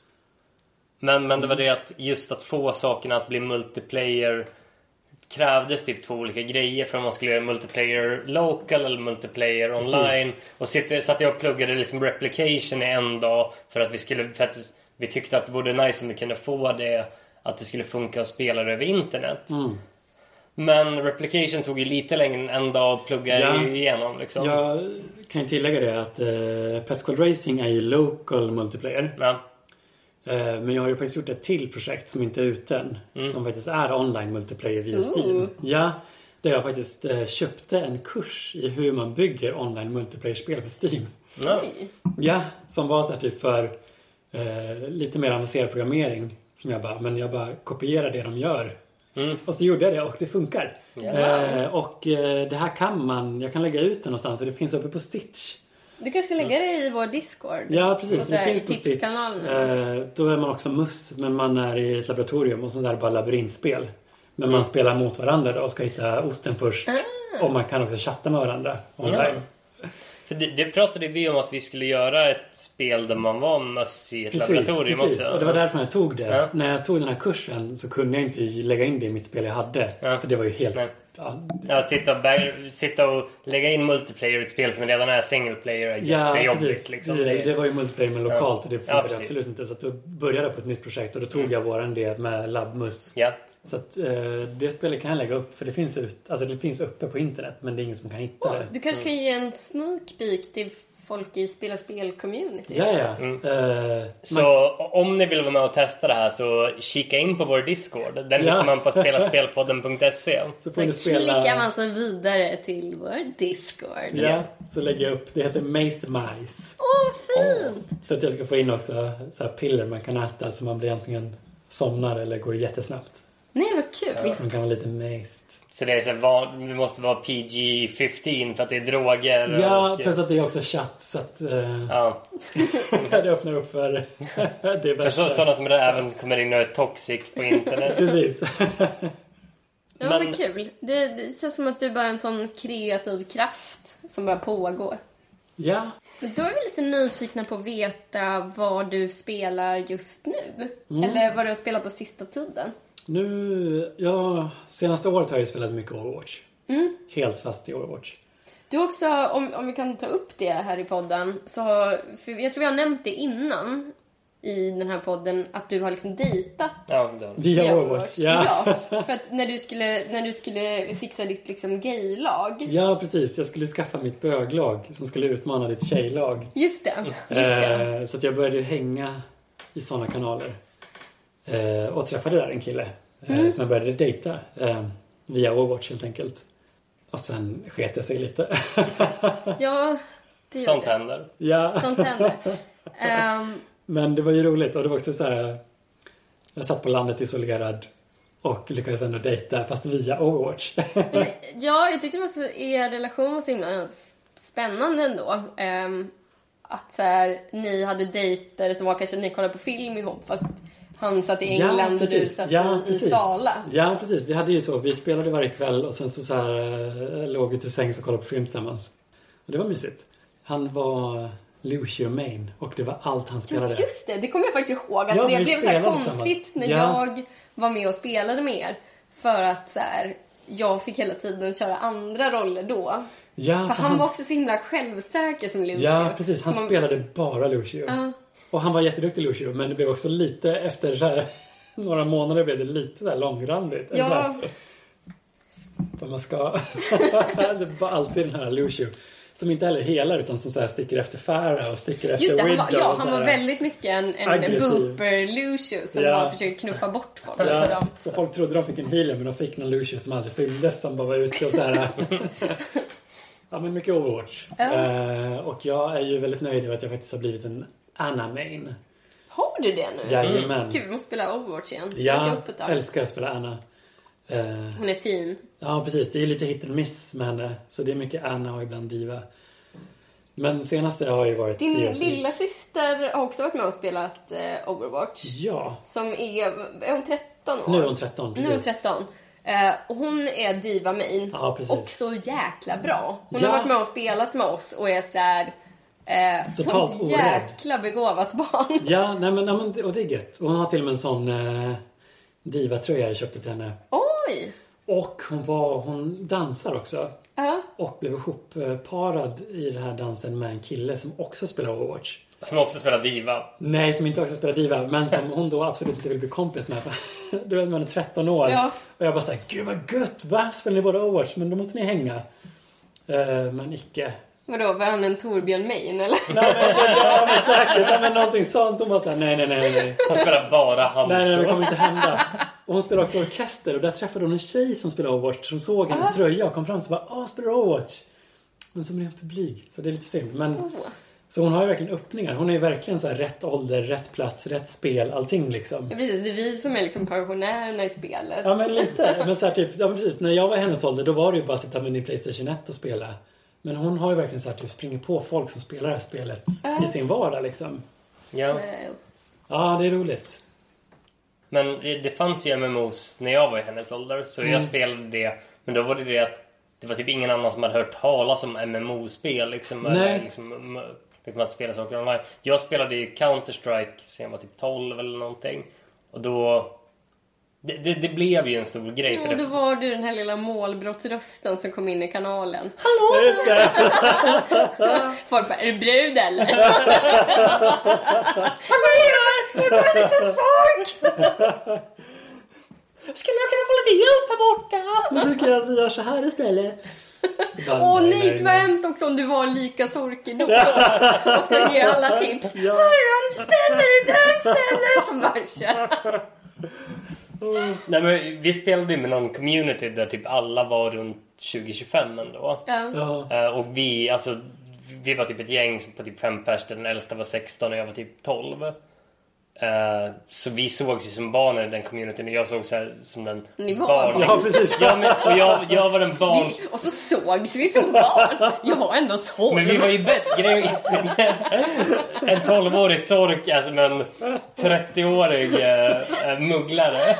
Men, men det var det att just att få sakerna att bli multiplayer krävdes typ två olika grejer för om man skulle göra multiplayer local eller multiplayer online. Precis. Och sitt, satt jag och pluggade liksom replication i en dag för att vi skulle för att vi tyckte att det vore nice om vi kunde få det att det skulle funka att spela det över internet. Mm. Men replication tog ju lite längre än en dag att plugga ja. igenom liksom. Jag kan ju tillägga det att uh, Pet Squad Racing är ju local multiplayer. Ja. Uh, men jag har ju faktiskt gjort ett till projekt som inte är ute än. Mm. Som faktiskt är online multiplayer via Ooh. Steam. Ja, där jag faktiskt uh, köpte en kurs i hur man bygger online multiplayer-spel på Steam. Ja. Ja, som var så här typ för uh, lite mer avancerad programmering. Som jag bara, men jag bara kopierar det de gör. Mm. Och så gjorde jag det och det funkar. Yeah. Eh, och eh, det här kan man, jag kan lägga ut det någonstans och det finns uppe på Stitch. Du kanske ska lägga det i vår Discord. Ja, precis. Det finns på Stitch. Eh, då är man också mus, men man är i ett laboratorium och så där bara labyrintspel. Men mm. man spelar mot varandra då och ska hitta osten först. Ah. Och man kan också chatta med varandra online. Mm. För det, det pratade vi om att vi skulle göra ett spel där man var möss i ett precis, laboratorium precis. också. Och det var därför jag tog det. Ja. När jag tog den här kursen så kunde jag inte lägga in det i mitt spel jag hade. Ja. För det var ju helt... Nej. Ja, ja sitta, och bär, sitta och lägga in multiplayer i ett spel som redan är single player är ja, jättejobbigt. Precis. Liksom. Det, det var ju multiplayer men lokalt ja. och det funkade ja, absolut inte. Så att då började jag på ett nytt projekt och då tog mm. jag våran del med Labmus. Ja. Så att eh, det spelet kan jag lägga upp för det finns ut, alltså det finns uppe på internet men det är ingen som kan hitta oh, det. Du kanske kan ge en sneak peek till folk i Spela Spel-community. Ja, ja. Mm. Uh, så man... om ni vill vara med och testa det här så kika in på vår Discord. Den ja. hittar man på spelaspelpodden punkt se. Så, får så ni spela... klickar man sig vidare till vår Discord. Ja, så lägger jag upp. Det heter Mazed Mice. Åh, oh, fint! Oh. För att jag ska få in också så här piller man kan äta så man blir antingen somnar eller går jättesnabbt. Nej, vad kul. Som kan vara lite mazed. Så det är så här, det måste vara P G femton för att det är droger. Ja, och... plus att det är också chatt. Så att uh... ja. det öppnar upp för det för så, sådana som det även kommer in och är toxic på internet. Precis. Ja, men... vad kul. Det, det känns som att du bara är en sån kreativ kraft som bara pågår. Ja. Men då är vi lite nyfikna på att veta vad du spelar just nu. Mm. Eller vad du har spelat på sista tiden. Nu, ja, senaste året har jag spelat mycket Overwatch. Mm. Helt fast i Overwatch. Du också, om, om vi kan ta upp det här i podden. Så, för jag tror jag har nämnt det innan i den här podden. Att du har liksom dejtat ja, via Overwatch. Overwatch. Ja. ja, för att när du skulle, när du skulle fixa ditt liksom gaylag. Ja, precis. Jag skulle skaffa mitt böglag som skulle utmana ditt tjejlag. Just det, just det. Eh, så att jag började hänga i sådana kanaler. Eh, och träffade där en kille eh, mm. som jag började dejta eh, via Overwatch helt enkelt. Och sen sket jag sig lite. Ja, det sånt det. händer. Ja. Sånt händer. Um, Men det var ju roligt och det var också så här. Jag satt på landet isolerad och lyckades ändå dejta fast via Overwatch. Ja, jag tyckte det var så, er relation var så himla spännande ändå. Um, att så här, ni hade dejter som var kanske ni kollade på film ihop fast han satt i England ja, och du satt ja, i, i Sala. Ja, precis. Vi hade ju så. Vi spelade varje kväll och sen så, så här, låg vi till sängs och kollade på film tillsammans. Och det var mysigt. Han var Lucio Main och det var allt han spelade. Ja, just det. Det kommer jag faktiskt ihåg. Att ja, det blev så här konstigt när ja. jag var med och spelade med er. För att så här, jag fick hela tiden köra andra roller då. Ja, för, för han, han var också så himla självsäker som Lucio. Ja, precis. Han man... spelade bara Lucio. Uh. Och han var jätteduktig Lucio, men det blev också lite efter så här, några månader blev det lite så här långrandigt. Ja. Så här, för man ska det var alltid den här Lucio som inte heller helar utan som så här sticker efter Farah och sticker efter Just det, Widow. Han var, ja, han var väldigt mycket en, en booper Lucio som ja. bara försöker knuffa bort folk. Ja. Så folk trodde de fick en healer men de fick någon Lucio som aldrig syndes som bara var ute och så här. Ja, men mycket Overwatch. Uh. Uh, och jag är ju väldigt nöjd med att jag faktiskt har blivit en Ana main. Har du det nu? Jajamän. Mm. Gud, vi måste spela Overwatch igen. Ja, jag älskar att spela Ana. Uh, Hon är fin. Ja, precis. Det är lite hit and miss med henne. Så det är mycket Ana och ibland Diva. Men senaste har ju varit din lilla syster har också varit med och spelat uh, Overwatch. Ja. Som är, är hon tretton år? Nu är hon tretton, precis. Nu är hon tretton. Uh, och hon är Diva main. Ja, precis. Och så jäkla bra. Hon ja. har varit med och spelat med oss och är så här... Eh, Totalt så jäkla begåvat barn. Ja, nej men, nej, men och det är gött. Hon har till och med en sån eh, Diva-tröja jag köpte till henne. Oj! Och hon var hon dansar också. Uh-huh. Och blev ihopparad i den här dansen med en kille som också spelar Overwatch. Som också spelar Diva. Nej, som inte också spelar Diva. Men som hon då absolut inte vill bli kompis med. Du vet, man är tretton år. Ja. Och jag bara såhär, gud vad gött. Va? Spelar ni båda Overwatch? Men då måste ni hänga. Uh, men icke. Vadå, var han en Torbjörn Main eller? Nej, men, ja, men säkert. Ja, men någonting sånt. Hon bara såhär, nej, nej, nej, nej. Han spelar bara Hanzo. Nej, nej, det kommer inte hända. Och hon spelar också orkester. Och där träffade hon en tjej som spelar Overwatch. Som såg hennes uh-huh. tröja och kom fram och bara, åh, spelar Overwatch. Men som är en publik. Så det är lite synd. Men, uh-huh. Så hon har ju verkligen öppningar. Hon är ju verkligen så här rätt ålder, rätt plats, rätt spel. Allting liksom. Ja, precis. Det är vi som är liksom pensionärerna i spelet. Ja, men lite. Men så här, typ, ja, men precis. När jag var i hennes ålder, då var det ju bara att sitta med i PlayStation ett och spela. Men hon har ju verkligen så här, typ, springer på folk som spelar det här spelet uh. i sin vardag liksom. Ja. Ja, det är roligt. Men det fanns ju M M Os när jag var i hennes ålder. Så mm. jag spelade det. Men då var det det att det var typ ingen annan som hade hört talas om M M O-spel. Liksom, Nej. Liksom, liksom att spela saker online. Jag spelade ju Counter-Strike sen jag var typ tolv eller någonting. Och då... Det, det, det blev ju en stor grej. Ja, för då det... var du den här lilla målbrottsrösten som kom in i kanalen. Hallå! Just det. Folk bara, är du brud eller? Vad gör du? Det är en liten sak! Skulle jag kunna få lite hjälp här borta? Nu tycker jag att vi gör så här istället. Åh oh, nej, nej, vad hemskt också om du var lika sorkig då. Och ska ge alla tips. Ja. Här ställer, där ställer. Som bara kör. Mm. Nej, men vi spelade ju med någon community där typ alla var runt tjugo tjugofem ändå. Ja. Uh, och vi, alltså, vi var typ ett gäng på typ fem pers. Den äldsta var sexton och jag var typ tolv. Uh, så vi sågs ju som barn i den communityn. Och jag såg så här som den barn. Ja, precis. Ja, men, och jag, jag var den barn. Vi, och så sågs vi som barn. Jag var ändå tolv. Men vi var ju bättre. En tolvårig sork, alltså med en trettioårig uh, mugglare.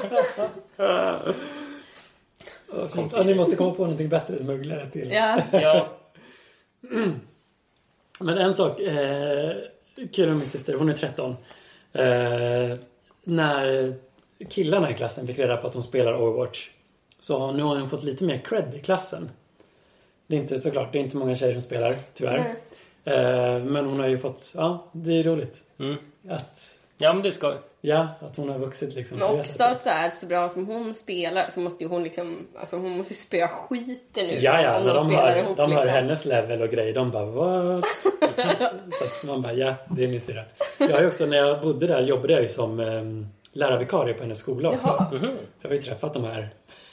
Ja, ni måste komma på någonting bättre än mugglare till. Ja. Ja. Mm. Men en sak, eh, kul med min syster, hon är tretton. Eh, när killarna i klassen fick reda på att hon spelar Overwatch, så nu har hon fått lite mer cred i klassen. Det är inte såklart, det är inte många tjejer som spelar, tyvärr. Mm. Eh, men hon har ju fått, ja, det är roligt. Mm. Att, ja, men det ska. Ja, att hon har vuxit liksom. Men också att så här, så bra som hon spelar så måste ju hon liksom, alltså hon måste spela skiten nu. Ja, ja, när de, hör, ihop, de liksom. hör hennes level och grejer, de bara, what? Så att man bara, ja, det är min syra. Jag har ju också, när jag bodde där, jobbade jag ju som um, lärarvikarie på hennes skola också. Mm-hmm. Så jag har ju träffat de här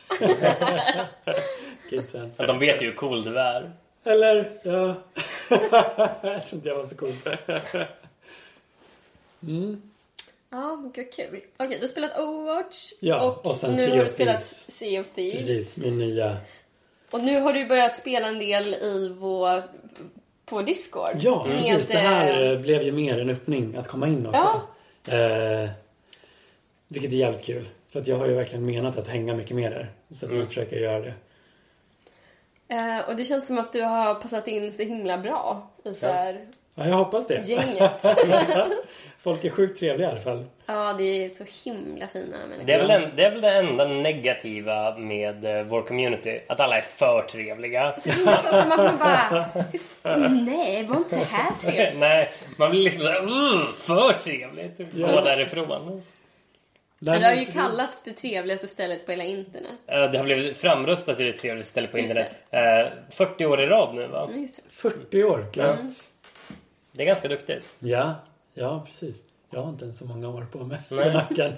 kidsen. De vet ju hur cool du är. Eller, ja. Jag tror inte jag var så cool. Mm. Ja, mycket kul. Okej, du har spelat Overwatch. Ja, och, och sen nu Sea har du of spelat Thieves. Sea of Thieves. Precis, min nya. Och nu har du börjat spela en del i vår, på Discord. Ja, med, precis. Det här blev ju mer en öppning att komma in också. Ja. Eh, vilket är jävligt kul. För att jag har ju verkligen menat att hänga mycket mer där. Så att mm. jag försöker göra det. Uh, och det känns som att du har passat in så himla bra i så här... Ja. Ja, jag hoppas det. Gänget. Folk är sjukt trevliga i alla fall. Ja, det är så himla fina människor. Det är väl, en, det är väl det enda negativa med uh, vår community. Att alla är för trevliga. Så man får bara... Nej, var inte så här trevligt. Nej, man blir liksom uh, för trevligt. Gå Ja. därifrån. Det har ju kallats det trevligaste stället på hela internet. Uh, det har blivit framröstat till det trevligaste stället på Just internet. Uh, fyrtio år i rad nu, va? Just det. fyrtio år, klart. Mm. Det är ganska duktigt. Ja, ja precis. Jag har inte ens så många år på mig på Nej. nacken.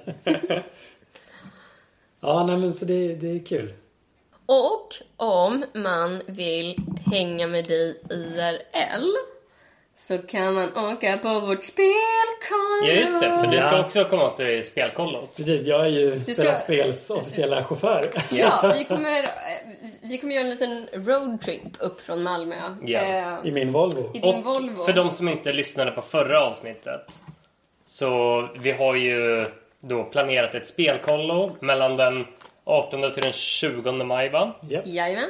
Ja, nej, men så det, det är kul. Och om man vill hänga med dig I R L så kan man åka på vårt spelkollo. Ja, just det. För du ska Ja. också komma till spelkollot. Precis, jag är ju ska- Spela Spels officiella chaufför. Ja, vi kommer, vi kommer göra en liten roadtrip upp från Malmö. Ja. Eh, I min Volvo. I din Och Volvo. för de som inte lyssnade på förra avsnittet, så vi har ju då planerat ett spelkollo mellan den artonde till den tjugonde maj, va? Japp. Jajamän.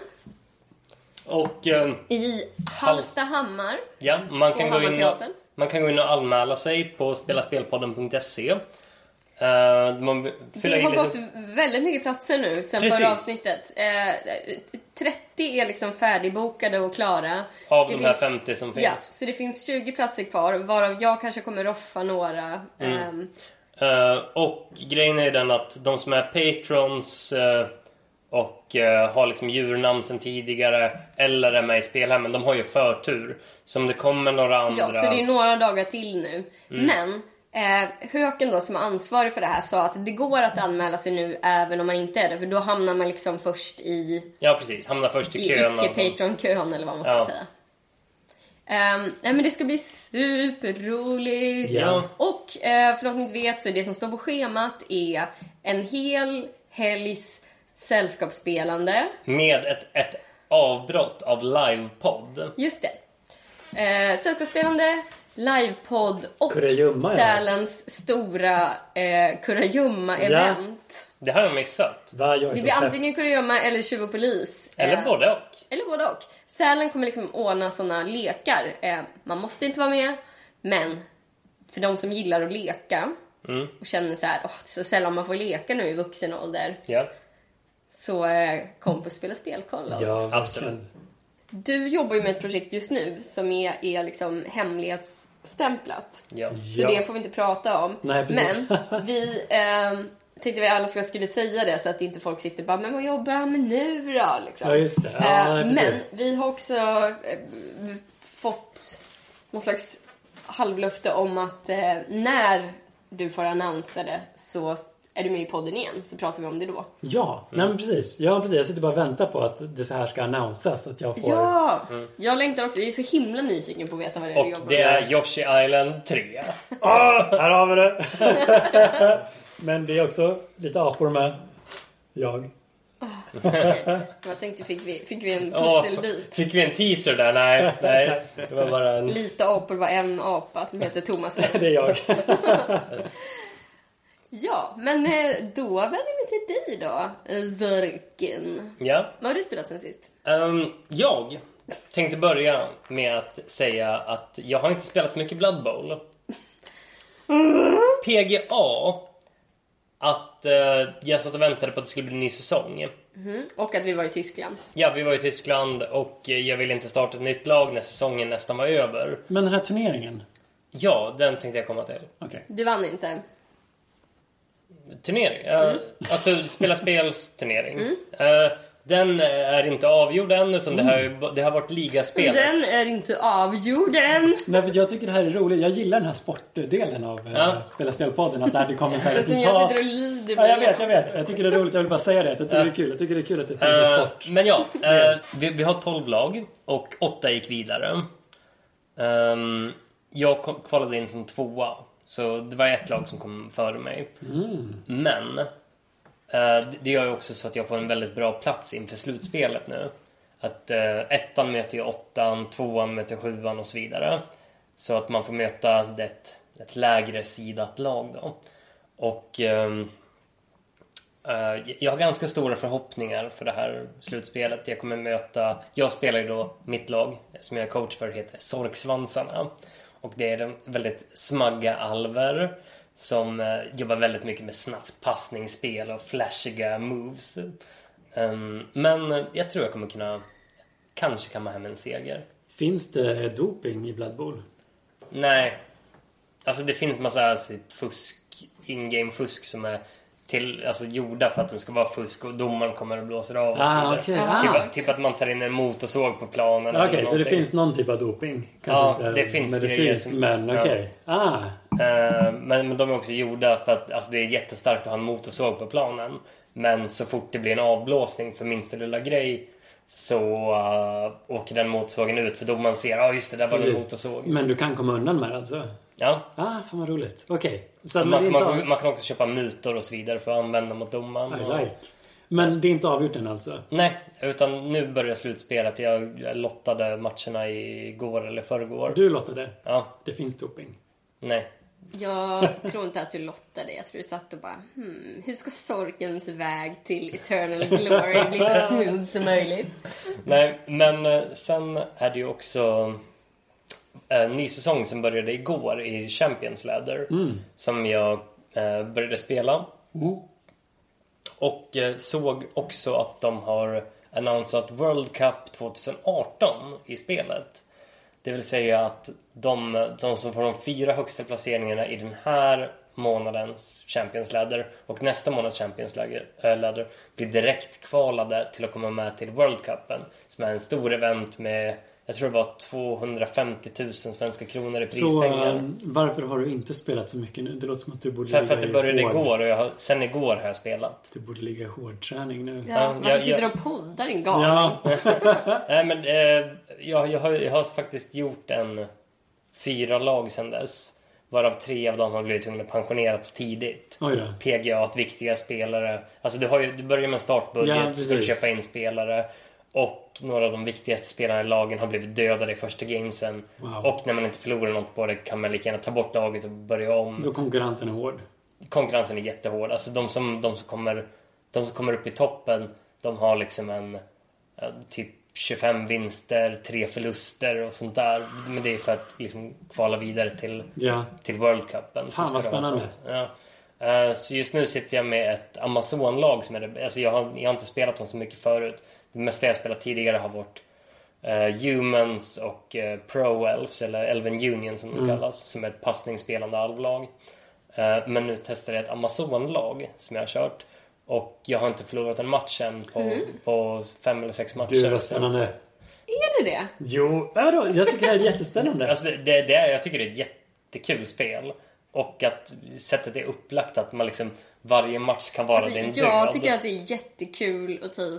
Och eh, I Hallstahammar. ja, man På kan, gå in och, Hammarteatern. man kan gå in och anmäla sig på spelaspelpodden punkt se. Uh, man fyller Det in har lite- gått väldigt mycket platser nu sen Precis. förra avsnittet. Eh, trettio är liksom färdigbokade och klara. av Det de här finns- femtio som finns. Ja, så det finns tjugo platser kvar, varav jag kanske kommer roffa några. Mm. Ehm, Uh, och grejen är den att de som är patrons uh, och uh, har liksom djurnamn sen tidigare eller är med i spelhemmen, de har ju förtur. Så om det kommer några andra... ja, så det är några dagar till nu. Mm. Men eh, Höken då som är ansvarig för det här sa att det går att anmäla sig nu även om man inte är det. För då hamnar man liksom först i, Ja, precis. Hamnar först i, i kön. icke-patron-kön eller vad man ska Ja. säga. Um, nej men det ska bli superroligt. Ja. Och eh, för de som inte vet så är det som står på schemat är en hel helgs sällskapsspelande. Med ett, ett avbrott av livepodd. Just det. Eh, sällskapsspelande, livepodd och Kurragömma, ja. Sälens stora eh, kurragömma-event. Det har jag missat. Va, jag är Det så blir pepp. antingen kurragömma eller tjuv och polis. Eller Eh, både och. Eller både och. Sälen kommer liksom ordna såna lekar. Eh, man måste inte vara med, men för de som gillar att leka Mm. och känner så här, åh, det är så sällan man får leka nu i vuxen ålder. Ja, Så eh, kom på Spela Spelkollot. Ja, absolut. verkligen. Du jobbar ju med ett projekt just nu som är, är liksom hemlighetsstämplat. ja. Så Ja. det får vi inte prata om. Nej, precis. Men vi eh, tänkte vi alla skulle säga det så att inte folk sitter bara, men vad jobbar han med nu då? Liksom. Ja, just det. Ja, Eh, nej, men precis. vi har också eh, fått någon slags halvlöfte om att eh, när du får annonsera det så är du med i podden igen, så pratar vi om det då. Ja, nej men precis. Ja, precis. Jag sitter bara och väntar på att det så här ska annonsas så att jag får... Ja! Jag längtar också. Jag är så himla nyfiken på att veta vad det är du Och jobbar det med. är Yoshi Island tre. Ah, här har vi det! Men det är också lite apor med. Jag. Jag tänkte, fick vi, fick vi en Åh, pusselbit. fick vi en teaser där? Nej, nej. Det var bara en... Lite apor var en apa som heter Thomas Leif. Det är jag. Ja, men eh, då vänder vi till dig då, Vörken. Ja. Vad har du spelat sen sist? Ehm, jag tänkte börja med att säga att jag har inte spelat så mycket Blood Bowl. P G A att eh, jag satt och väntade på att det skulle bli en ny säsong. Mm. Och att vi var i Tyskland. Ja, vi var i Tyskland och eh, jag ville inte starta ett nytt lag när säsongen nästan var över. Men den här turneringen? Ja, den tänkte jag komma till. Okej. Du vann inte. Turnering? Ja, alltså spela spelsturnering. Eh, den är inte avgjord än, utan det, har, det har varit ligaspel. Den är inte avgjord än. Nej, för jag tycker det här är roligt. Jag gillar den här sportdelen av Ja. äh, Spela Spelpodden. Att där det kommer så här Som jag resultat. sitter och lider Ja, jag med. vet, jag vet. Jag tycker det är roligt. Jag vill bara säga det. Jag tycker det är kul. Jag tycker det är kul att det finns en Eh, sport. men ja, eh, vi, vi har tolv lag och åtta gick vidare. Ehm, jag kom, kvalade in som tvåa, så det var ett lag som kom före mig. Men eh, det- det gör ju också så att jag får en väldigt bra plats inför slutspelet nu. Att eh, ettan möter ju åttan, tvåan möter sjuan och så vidare. Så att man får möta ett, ett lägre sidat lag då. Och ehm, Uh, jag har ganska stora förhoppningar för det här slutspelet. Jag kommer möta... Jag spelar ju då mitt lag, som jag är coach för, heter Sorksvansarna. Och det är en väldigt smagga alver som uh, jobbar väldigt mycket med snabbt passningsspel och flashiga moves. Um, men jag tror jag kommer kunna... Kanske kamma hem en seger. Finns det doping i Blood Bowl? Nej. Alltså det finns massa alltså, fusk, in-game-fusk som är till, alltså, gjorda för att de ska vara fusk och domaren kommer och blåser av och ah, så vidare. Okay. Typ, Ah. typ att man tar in en motorsåg på planen. Okej, okay, så det finns någon typ av doping? Kanske ja, det finns grejer som, men okej. Okay. Ja. Ah. Uh, men, men de är också gjorda för att alltså, det är jättestarkt att ha en motorsåg på planen. Men så fort det blir en avblåsning för minsta lilla grej så uh, åker den motorsågen ut. För då man ser, ja ah, just det, där var det en motorsåg. Men du kan komma undan med alltså? Ja. Ah, fan vad roligt. Okej. Okay. Man, man, av... man kan också köpa mutor och så vidare för att använda mot domaren. I like. Men det är inte avgjort än alltså? Nej, utan nu börjar slutspelet. Jag lottade matcherna igår eller förrgår. Du lottade? Ja. Det finns doping? Nej. Jag tror inte att du lottade. Jag tror du satt och bara hmm, hur ska Sorkens väg till Eternal Glory bli så smooth som möjligt? Nej, men sen är det ju också en ny säsong som började igår i Champions Ladder. Mm. Som jag eh, började spela. Mm. Och eh, såg också att de har annonsat World Cup tjugo arton i spelet. Det vill säga att de, de som får de fyra högsta placeringarna i den här månadens Champions Ladder och nästa månads Champions Ladder blir direkt kvalade till att komma med till World Cupen. Som är en stor event med, jag tror det var tvåhundrafemtio tusen svenska kronor i prispengar. Så um, varför har du inte spelat så mycket nu? Det låter som att du borde för, ligga för att det började hård. igår och jag har, sen igår har jag spelat. Du borde ligga i hårdträning nu. Ja, varför jag, sitter du jag, och poddar din galning? Ja. Nej, men eh, jag, jag, har, jag har faktiskt gjort en fyra lag sedan dess. Varav tre av dem har blivit tvungna pensionerats tidigt. Oj då. P G A, viktiga spelare. Alltså du, har ju, du börjar med en startbudget, ja, ska du köpa in spelare. Och några av de viktigaste spelarna i lagen har blivit dödade i första gamesen. Wow. Och när man inte förlorar något på det kan man lika gärna ta bort laget och börja om. Så konkurrensen är hård? Konkurrensen är jättehård. Alltså de som, de som, kommer, de som kommer upp i toppen, de har liksom en typ tjugofem vinster, tre förluster och sånt där. Men det är för att liksom kvala vidare till, ja. till World Cupen. Fan vad spännande. Ja. Uh, så just nu sitter jag med ett Amazon-lag som är det, alltså jag har, jag har inte spelat dem så mycket förut. Det mesta jag spelat tidigare har varit uh, Humans och uh, Pro Elves, eller Elven Union som mm. de kallas, som är ett passningsspelande alvlag. Uh, men nu testar jag ett Amazon-lag som jag har kört. Och jag har inte förlorat en match än på, mm. på fem eller sex matcher. Gud vad spännande. Är det det? Jo, vadå? Jag tycker det är jättespännande. Alltså det, det, det är, jag tycker det är ett jättekul spel. Och att sättet är upplagt att man liksom varje match kan vara alltså, din jag död. Jag tycker att det är jättekul att typ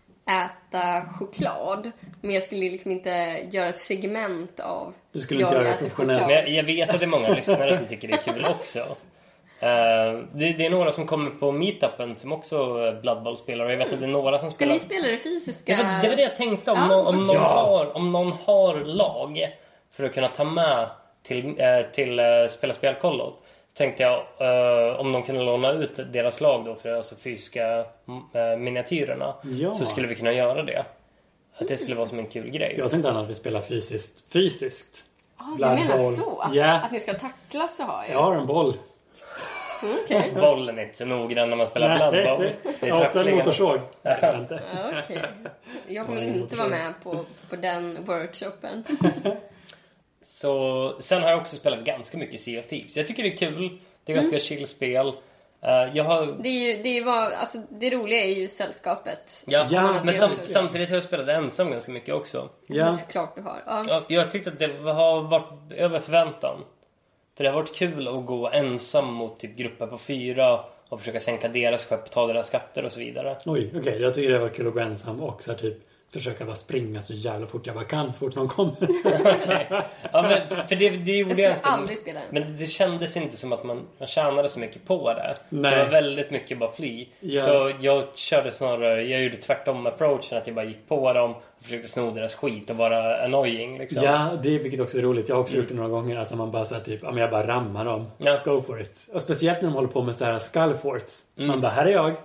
äta choklad. Men jag skulle liksom inte göra ett segment av du skulle inte göra det professionellt. Jag, jag vet att det är många lyssnare som tycker det är kul också. Uh, det, det är några som kommer på meetupen som också Blood Bowl spelar. Och jag vet att det är några som spelar. Ska ni spela det fysiska? Det var det, var det jag tänkte om, ja. no, om, någon ja. har, om någon har lag för att kunna ta med till, uh, till uh, spela spelkollot. Så tänkte jag uh, om de kunde låna ut deras lag då för alltså fysiska uh, miniatyrerna. Ja. Så skulle vi kunna göra det. Att det skulle vara som en kul grej. Jag tänkte att vi spelar fysiskt. Fysiskt. Ah, du menar boll. Så? Att, yeah. att ni ska tacklas så har jag. Jag har en boll. Okay. Bollen är inte så noggrann när man spelar Blood Bowl. Jag har också en motorsåg. Ja, okay. Jag kommer inte vara med på, på den workshopen. Så sen har jag också spelat ganska mycket Sea of Thieves. Jag tycker det är kul. Det är ganska mm. chill spel. Uh, jag har... Det är ju det var alltså det roliga är ju sällskapet. Ja, ja men sam- samtidigt har jag spelat ensam ganska mycket också. Ja, det är klart du har. Ja. Ja, jag tyckte att det har varit över förväntan. För det har varit kul att gå ensam mot typ grupper på fyra och försöka sänka deras skepp, ta deras skatter och så vidare. Oj, okej. Okay. Jag tycker det var kul att gå ensam och så här, typ försöka bara springa så jävla fort jag bara kan så fort någon kommer. Okay. Ja, men för det, det gjorde jag skulle aldrig spela ensam. Men det kändes inte som att man, man tjänade så mycket på det. Nej. Det var väldigt mycket bara fly. Ja. Så jag körde snarare, jag gjorde tvärtom approachen, att jag bara gick på dem och försökte sno deras skit och vara annoying liksom. Ja, det är vilket också är roligt. Jag har också mm. gjort det några gånger. Alltså man bara så här, typ, ja men jag bara rammar dem. Ja. Go for it. Och speciellt när de håller på med så här skull forts. Mm. Man bara, här är jag.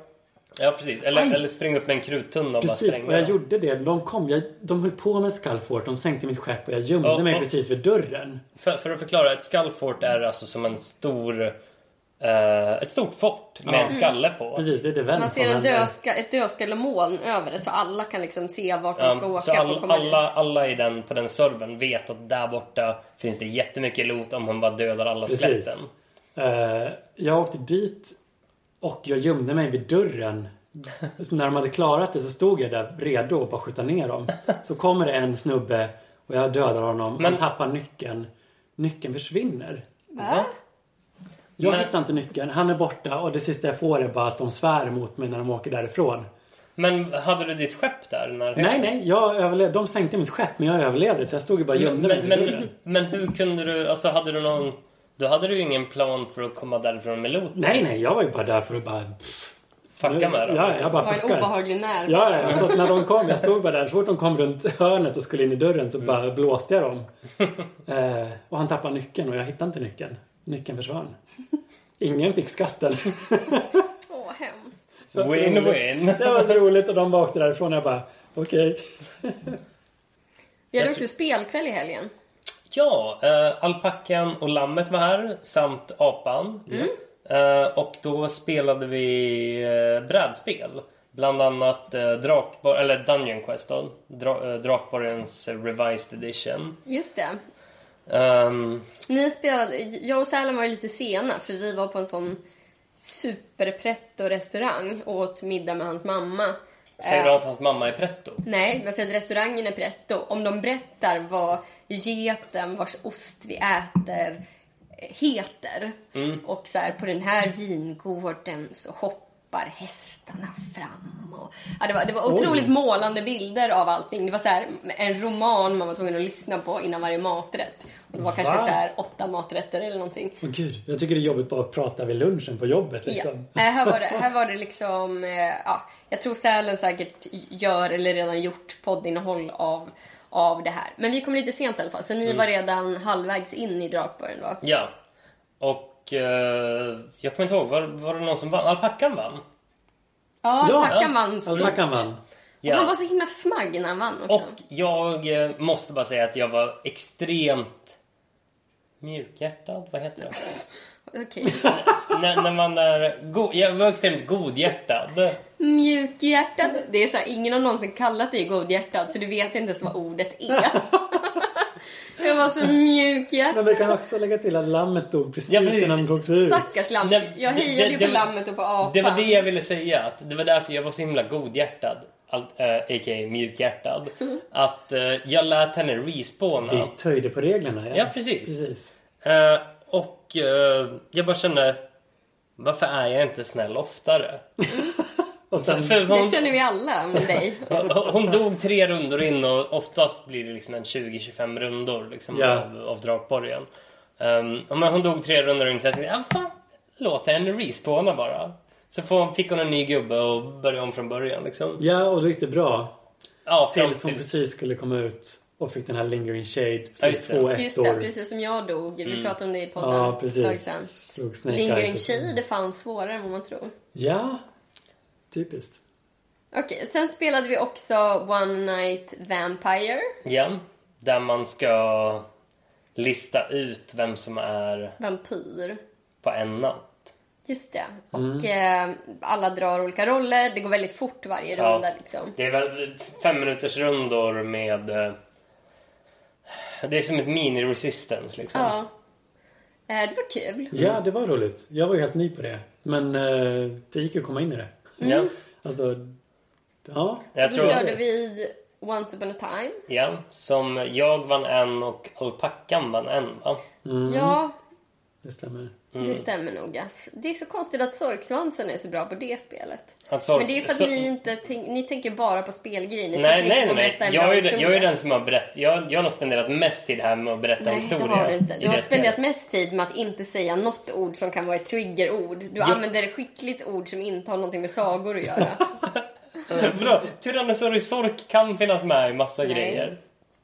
Ja, precis. Eller, eller springa upp med en kruttunna och precis, bara spränga. och jag gjorde det. De kom, jag, de höll på med Skullfort. De sänkte mitt skepp och jag gömde och, mig och, precis vid dörren. För, för att förklara, ett Skullfort är alltså som en stor... Uh, ett stort fort med ja. en skalle på. Precis, det är det. Man ser en dödska, ett dödskallemoln över det, så alla kan liksom se vart de ska um, åka. Så all, för att komma alla, dit. alla i den, på den servern vet att där borta finns det jättemycket loot om hon bara dödar alla skeletten. Uh, jag åkte dit och jag gömde mig vid dörren. Så när de hade klarat det så stod jag där redo och bara skjuta ner dem. Så kommer det en snubbe och jag dödar honom. Men... Han tappar nyckeln. Nyckeln försvinner. Va? Jag Men... hittar inte nyckeln. Han är borta och det sista jag får är bara att de svär mot mig när de åker därifrån. Men hade du ditt skepp där? När... Nej, nej. Jag överlevde. De stängde mitt skepp men jag överlevde. Så jag stod ju bara gömde men, mig. Men, men hur kunde du... Alltså hade du någon... Då hade du ju ingen plan för att komma därifrån med loot. Nej, nej. Jag var ju bara där för att bara... Fucka med dem. Ja, jag bara var fuckar. en obehaglig nerv. Ja, ja. Så när de kom, jag stod bara där. Så fort de kom runt hörnet och skulle in i dörren så mm. bara blåste jag dem. eh, och han tappade nyckeln och jag hittade inte nyckeln. Nyckeln försvann. Ingen fick skatten. Åh, hemskt. Win-win. Det var så roligt och de bara åkte därifrån och jag bara, okej. Okay. Vi hade också spelkväll i helgen. Ja, äh, alpackan och lammet var här samt apan. Mm. Äh, och då spelade vi äh, brädspel. Bland annat äh, Drakborg, eller Dungeon Quest då. Dra, äh, Drakborgens Revised Edition. Just det. Um, Ni spelade, jag och Sälen var ju lite sena för vi var på en sån superpretto-restaurang och åt middag med hans mamma. Säger du att hans mamma är pretto? Nej, men jag säger att restaurangen är pretto. Om de berättar vad geten vars ost vi äter heter. Mm. Och så här, på den här vingården så hoppar hästarna fram. Och, ja, det var, det var otroligt Oj. målande bilder av allting. Det var så här, en roman man var tvungen att lyssna på innan varje maträtt. Och det var kanske så här, åtta maträtter eller någonting. Åh gud, jag tycker det är jobbigt bara att prata vid lunchen på jobbet. Liksom. Ja. Äh, här, var det, här var det liksom... Eh, ja, jag tror Sälen säkert gör eller redan gjort poddinnehåll av, av det här. Men vi kom lite sent i alla fall. Så ni mm. var redan halvvägs in i Drakborgen, va? Ja. Och eh, jag kommer inte ihåg, var, var det någon som vann? Alpackan vann? Ja, alpackan ja. vann. Alpackan vann. Ja. Och han var så himla smagg när han vann också. Och jag eh, måste bara säga att jag var extremt mjukhjärtad, vad heter det? Okej. när, när man är go- jag var extremt godhjärtad. Mjukhjärtad. Det är så här, ingen har någonsin kallat dig godhjärtad så du vet inte ens vad ordet är. Jag var så mjukhjärtad. Men vi kan också lägga till att lammet dog precis, ja, precis. innan han drogs ut. Stackars lammet. Jag hejade det, det, ju på det, lammet och på apan. Det var det jag ville säga. Att det var därför jag var så himla godhjärtad. Allt, äh, a k a mjukhjärtad. Mm. Att äh, jag lät henne respawna. Vi töjde på reglerna. Ja, ja precis. precis. Äh, och äh, jag bara kände, varför är jag inte snäll oftare? Och sen, för hon, det känner vi alla med dig. Hon dog tre rundor in och oftast blir det liksom en tjugo till tjugofem rundor liksom, ja. av, av Drakborgen. Um, men hon dog tre rundor in så jag tänkte, ja fan, låt henne respawna bara. Så får, fick hon en ny gubbe och började om från början liksom. Ja, och då gick det bra. Ja, tills hon precis skulle komma ut och fick den här Lingering Shade. Så ja, just det. Två, just det, precis som jag dog. Vi mm. pratade om det i podden. Ja, precis. Lingering Shade, det fanns svårare än vad man tror. Ja, typiskt. Okej, okay, sen spelade vi också One Night Vampire. Ja, där man ska lista ut vem som är vampyr på en natt. Just det. Och mm. eh, alla drar olika roller. Det går väldigt fort varje runda. Ja, liksom. Det är väl fem minuters rundor med... Eh, det är som ett mini-resistance liksom. Ja. Eh, det var kul. Ja, det var roligt. Jag var ju helt ny på det. Men eh, det gick ju att komma in i det. Mm. Ja. Alltså, ja. Jag så tror körde vi Once Upon a Time. Ja, som jag vann en och alpackan vann en, va? Mm. Ja. Det stämmer. Mm. Det stämmer nog, ass. Det är så konstigt att Sorksvansen är så bra på det spelet. Sork... Men det är för att så... ni inte tänk... ni tänker bara på spelgrejer. Ni nej, nej, nej. nej. Jag, jag, är den, jag är den som har berättat. Jag, jag har nog spenderat mest tid här med att berätta nej, historia. Nej, det har du inte. Du har spenderat spelet. mest tid med att inte säga något ord som kan vara ett triggerord. Du ja. använder skickligt ord som inte har någonting med sagor att göra. Bra. Tyrannosaurus Sork kan finnas med i massa nej. grejer.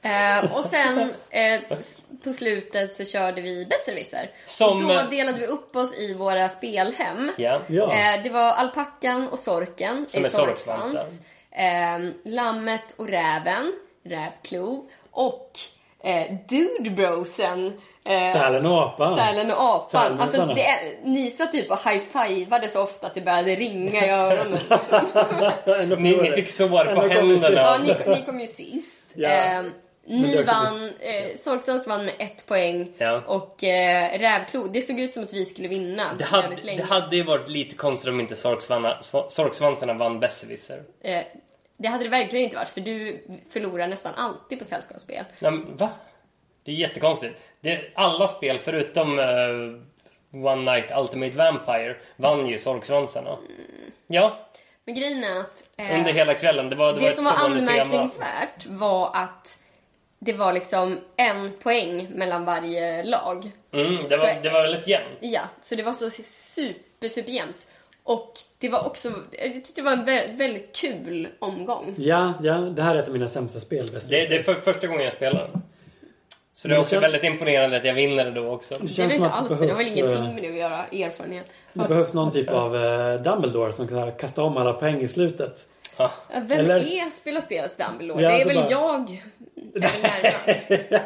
Uh, och sen uh, på slutet så körde vi Besserwisser. Som... Och då delade vi upp oss i våra spelhem. Yeah. Ja. Uh, det var alpackan och sorken. Som är sorksvansen. Uh, lammet och räven. Rävklo. Och uh, Dudebrosen. Uh, Sälen och apan. Sälen och apan. Sälen och alltså, det är, ni sa typ och high-fivade så ofta att det började ringa i öronen. ni, ni fick sår på händerna. Ja, ni, ni kom ju sist. Ja. Uh, Ni vann, eh, Sorksvans vann med ett poäng. Ja. Och eh, Rävklo, det såg ut som att vi skulle vinna. Det hade, det hade ju varit lite konstigt om inte Sorksvansarna vann Besserwisser. eh, Det hade det verkligen inte varit. För du förlorar nästan alltid på sällskapsspel. Ja, men, va? Det är jättekonstigt. Det är alla spel förutom uh, One Night Ultimate Vampire vann ju Sorksvansarna. Mm. Ja. Men grejen är att eh, under hela kvällen det, var, det, det var som var anmärkningsvärt var att det var liksom en poäng mellan varje lag. Mm, det, var, så, det var väldigt jämnt. Ja, så det var så super, super jämnt. Och det var också, jag tyckte det var en vä- väldigt kul omgång. Ja, ja, det här är ett av mina sämsta spel. Det, det är för, första gången jag spelar. Så det är det också känns... väldigt imponerande att jag vinner det då också. Det, det är inte alls det, det har väl behövs, ingenting med det att göra, erfarenhet. Det behövs någon typ av uh, Dumbledore som kan kasta om alla poäng i slutet. Ja. Vem Eller... är spelar spelet Dumbledore? Ja, det är alltså väl bara... jag. Det är väl närmast.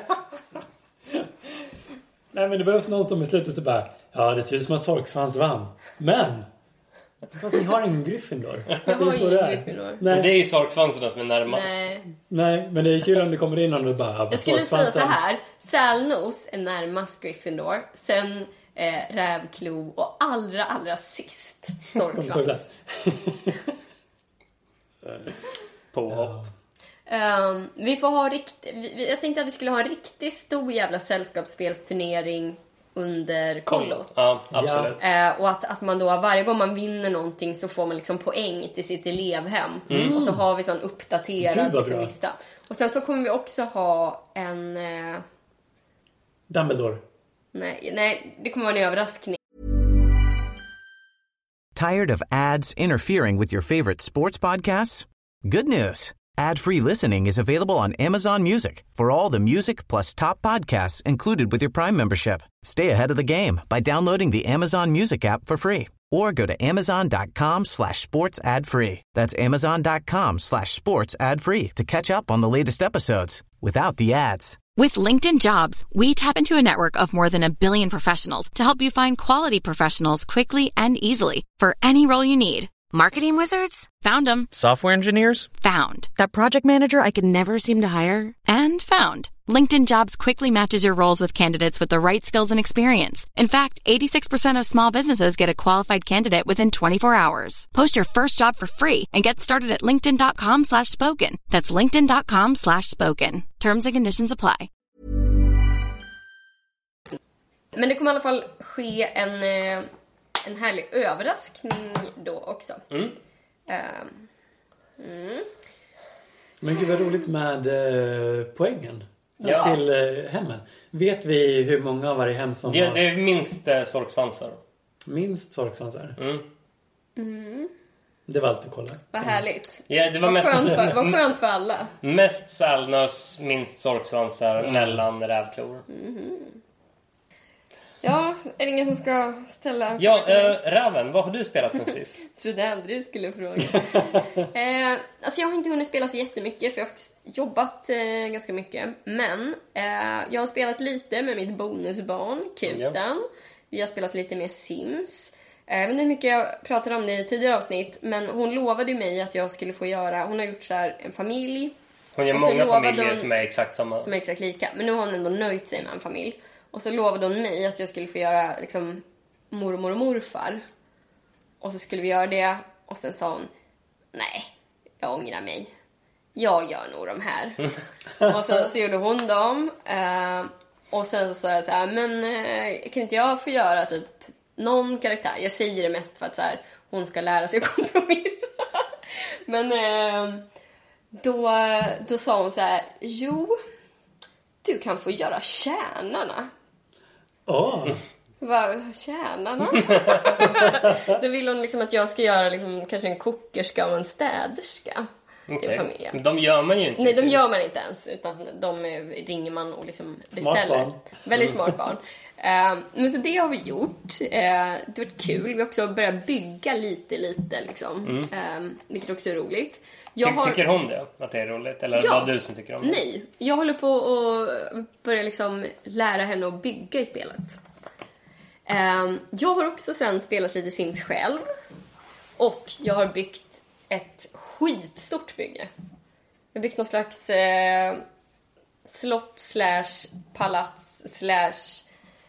Nej, men det behövs någon som i slutet så bara, ja, det ser ut som att Sorksvans vann. Men fast ni har ingen Gryffindor. Jag har ingen Gryffindor. Men det är ju Sorksvansarna som är närmast. Nej. Nej, men det är kul om det kommer in och du bara... Jag skulle säga så här. Sälnos är närmast Gryffindor. Sen eh, Rävklo och allra, allra sist Sorksvans. På. Um, vi får ha rikt... vi, Jag tänkte att vi skulle ha en riktigt stor jävla sällskapsspelsturnering under kollot. Ja, absolut. Ja. Uh, och att, att man då varje gång man vinner någonting så får man liksom poäng till sitt elevhem. Mm. Och så har vi sån uppdaterad liksom, lista. Och sen så kommer vi också ha en... Uh... Dumbledore. Nej, nej, det kommer vara en överraskning. Tired of ads interfering with your favorite sports podcasts? Good news. Ad-free listening is available on Amazon Music for all the music plus top podcasts included with your Prime membership. Stay ahead of the game by downloading the Amazon Music app for free or go to amazon.com slash sports ad free. That's amazon.com slash sports ad free to catch up on the latest episodes without the ads. With LinkedIn Jobs, we tap into a network of more than a billion professionals to help you find quality professionals quickly and easily for any role you need. Marketing wizards? Found them. Software engineers? Found. That project manager I could never seem to hire? And found. LinkedIn Jobs quickly matches your roles with candidates with the right skills and experience. In fact, eighty-six percent of small businesses get a qualified candidate within twenty-four hours. Post your first job for free and get started at linkedin.com slash spoken. That's linkedin.com slash spoken. Terms and conditions apply. Men det kommer i alla fall ske en... Eh... en härlig överraskning då också. Mm. Uh, mm. Men gud vad roligt med uh, poängen ja. till uh, hemmen. Vet vi hur många av varje hem som det, har... Det är minst uh, sorksvansar. Minst sorksvansar? Mm. Mm. Det var allt du kollade. Vad härligt. Ja, det var vad, mest, skönt för, vad skönt för alla. Mest sälnös, minst sorksvansar mm. mellan rävklor. Mm-hmm. Ja, är det ingen som ska ställa... Ja, äh, Räven, vad har du spelat sen sist? Jag trodde aldrig du skulle fråga. eh, alltså jag har inte hunnit spela så jättemycket för jag har faktiskt jobbat eh, ganska mycket. Men eh, jag har spelat lite med mitt bonusbarn, Kuten. Ja. Vi har spelat lite med Sims. Jag vet inte hur mycket jag pratade om det i tidigare avsnitt. Men hon lovade mig att jag skulle få göra... Hon har gjort så här en familj. Hon gör många familjer hon, som är exakt samma. Som är exakt lika. Men nu har hon ändå nöjt sig med en familj. Och så lovade hon mig att jag skulle få göra liksom mormor och morfar. Och så skulle vi göra det. Och sen sa hon, nej, jag ångrar mig. Jag gör nog de här. Och så, så gjorde hon dem. Eh, och sen så sa jag så här, men eh, kan inte jag få göra typ någon karaktär? Jag säger det mest för att så här, hon ska lära sig att kompromissa. Men eh, då, då sa hon så här, jo, du kan få göra tjänarna. Åh! Oh. Vad, tjänarna? Då vill hon liksom att jag ska göra liksom, kanske en kokerska och en städerska. Okay. till familjen. De gör man ju inte. Nej, de gör man inte ens. Utan de ringer man och liksom beställer. Smart barn. Väldigt smart barn. uh, Men så det har vi gjort. uh, Det har varit kul. Vi har också börjat bygga lite, lite liksom. mm. uh, Vilket också är roligt. Jag Ty- har... Tycker hon det? Att det är roligt? Eller ja. var det du som tycker om det? Nej, jag håller på att börja liksom lära henne att bygga i spelet. uh, Jag har också sen spelat lite Sims själv. Och jag har byggt ett skitstort bygge. Jag har byggt någon slags eh, slott slash palats slash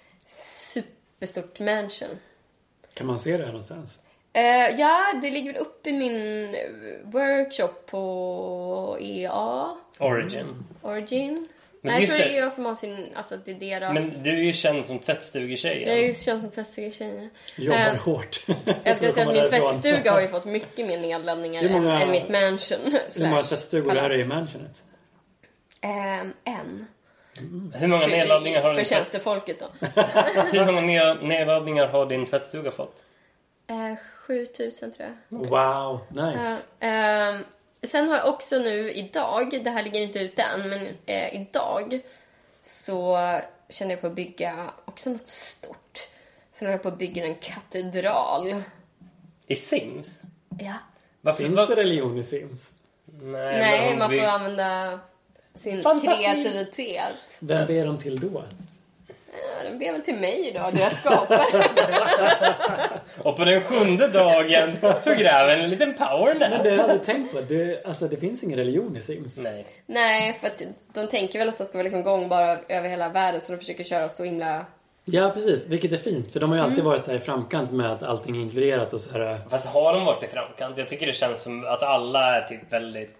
superstort mansion. Kan man se det här någonstans? Eh, ja, det ligger väl uppe i min workshop på E A. Origin. Origin. Men Nej, jag tror det- det är E A som har sin, alltså det är deras... Men du är ju känd som tvättstugetjejen. Jag är ju känd som tvättstugetjejen. Jobbar Eh, hårt. Jag ska säga att Komma min därifrån. tvättstuga har ju fått mycket mer nedladdningar Hur många- än, än mitt mansion. Hur många slash tvättstugor är palats. det i mansionet? Eh, en. Hur många nedladdningar har För din tvätt... tjänstefolket då. Hur många ned- nedladdningar har din tvättstuga fått? Eh, sjutusen tror jag. Wow, nice. Eh, eh, sen har jag också nu idag, det här ligger inte ute än, men eh, idag så känner jag för att bygga också något stort. Så nu är jag på att bygga en katedral. I Sims? Ja. Varför, Finns var... det religion i Sims? Nej, Nej, men hon man får bygg- använda sin Fantasi. kreativitet. Vem ber de till då? Ja, den ber väl till mig idag, det jag skapar. Och på den sjunde dagen tog gräven en liten power Men nap. det har jag aldrig tänkt på. Det, alltså, det finns ingen religion i Sims. Nej. Nej, för att de tänker väl att de ska vara liksom gångbara över hela världen, så de försöker köra så himla... Ja, precis. Vilket är fint. För de har ju alltid varit så här i framkant med att allting är inkluderat och så här. Fast har de varit i framkant? Jag tycker det känns som att alla är typ väldigt...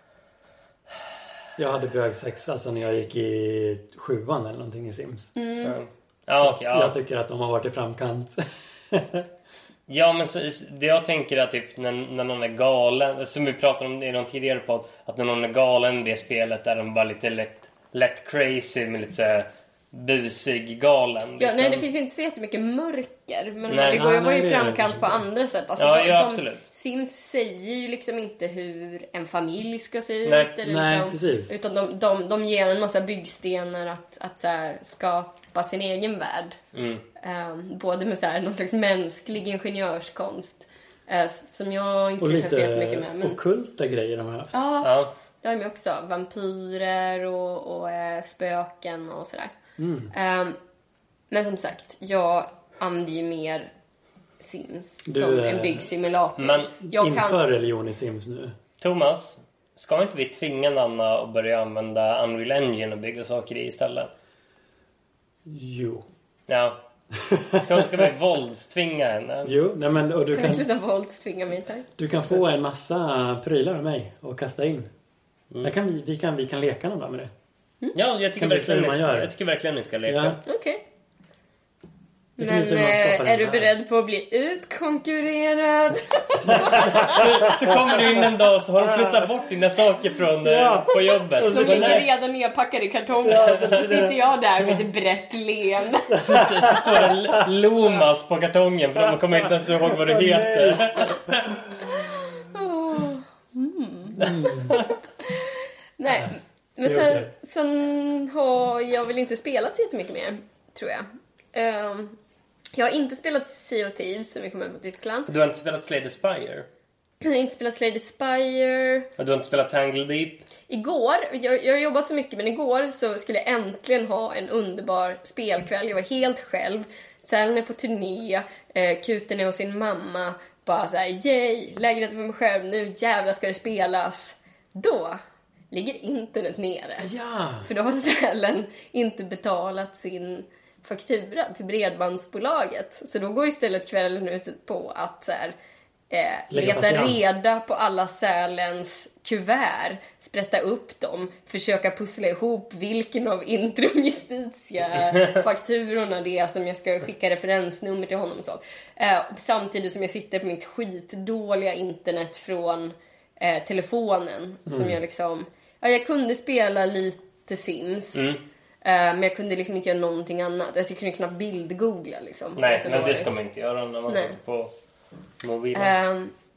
Jag hade bögsex alltså när jag gick i sjuan eller någonting i Sims. Mm. Ja, okej. ja. Jag tycker att de har varit i framkant. Ja, men så, det jag tänker är typ när, när någon är galen, som vi pratade om i någon tidigare podd, att när någon är galen i det spelet är de bara lite lätt, lätt crazy med lite så här busig galen. Ja, liksom. nej, det finns inte så jättemycket mörker, men Nej. det går ju Nej, att vara nej, i det är framkant det. på andra sätt. Alltså, Ja, de, ja, de, absolut. Sims säger ju liksom inte hur en familj ska se ut. Nej, eller nej, liksom, precis. utan de, de, de ger en massa byggstenar att, att så här, skapa sin egen värld. Mm. Um, både med så här, någon slags mänsklig ingenjörskonst uh, som jag inte Och ser så jättemycket lite med. Men, ockulta grejer de har haft. ja, Ja. det har de ju också. Vampyrer och, och eh, spöken och sådär. Mm. Um, men som sagt, jag använder ju mer Sims Du, som eh, en byggsimulator. men jag Inför kan... religion i Sims nu. Thomas, ska inte vi tvinga Nanna att börja använda Unreal Engine och bygga saker i istället? Jo. Ja. Ska, ska vi våldstvinga henne? Jo, nej men och du Kan vi kan, sluta våldstvinga mig tack? du kan få en massa prylar av mig och kasta in. Mm. Där kan vi, vi, kan, vi kan leka någon dag med det. Ja, jag tycker, Kan vi se verkligen hur ni man ska, gör? jag tycker verkligen ni ska leka. Ja. Okej. Vi kan Men visa hur man skapar eh, den är du här. beredd på att bli utkonkurrerad? Så, så kommer du in en dag och så har de flyttat bort dina saker från eh, Ja. på jobbet. De Så, ligger redan nedpackade i kartonger. Så sitter jag där med ett brett leende. så, så står det Lomas på kartongen för de kommer inte ens ihåg vad du Åh, heter. Nej, men det är sen, okej. sen har jag väl inte spelat så jättemycket mer, tror jag. Ehm, jag har inte spelat Sea of Thieves sen vi kom hem på Tyskland. Du har inte spelat Slay the Spire? Jag har inte spelat Slay the Spire. Och du har inte spelat Tangle Deep? Igår, jag, jag har jobbat så mycket, men igår så skulle jag äntligen ha en underbar spelkväll. Jag var helt själv. Sälen är på turné, eh, Kuten är hos sin mamma. Bara såhär, yay, lägenheten för mig själv, nu jävlar ska det spelas. Då ligger internet nere. Ja! För då har Sälen inte betalat sin faktura till bredbandsbolaget. Så då går istället kvällen ut på att så här, eh, Lägga leta patiens. reda på alla Sälens kuvert, sprätta upp dem, försöka pussla ihop vilken av Intrum Justitia fakturorna det är som jag ska skicka referensnummer till honom och så. Eh, samtidigt som jag sitter på mitt skitdåliga internet från eh, telefonen som jag liksom... Ja, jag kunde spela lite Sims. Mm. Eh, men jag kunde liksom inte göra någonting annat. Jag kunde knappt bildgoogla liksom. Nej, Alltså, men var det ska man inte göra när man Nej. sitter på mobilen. Eh,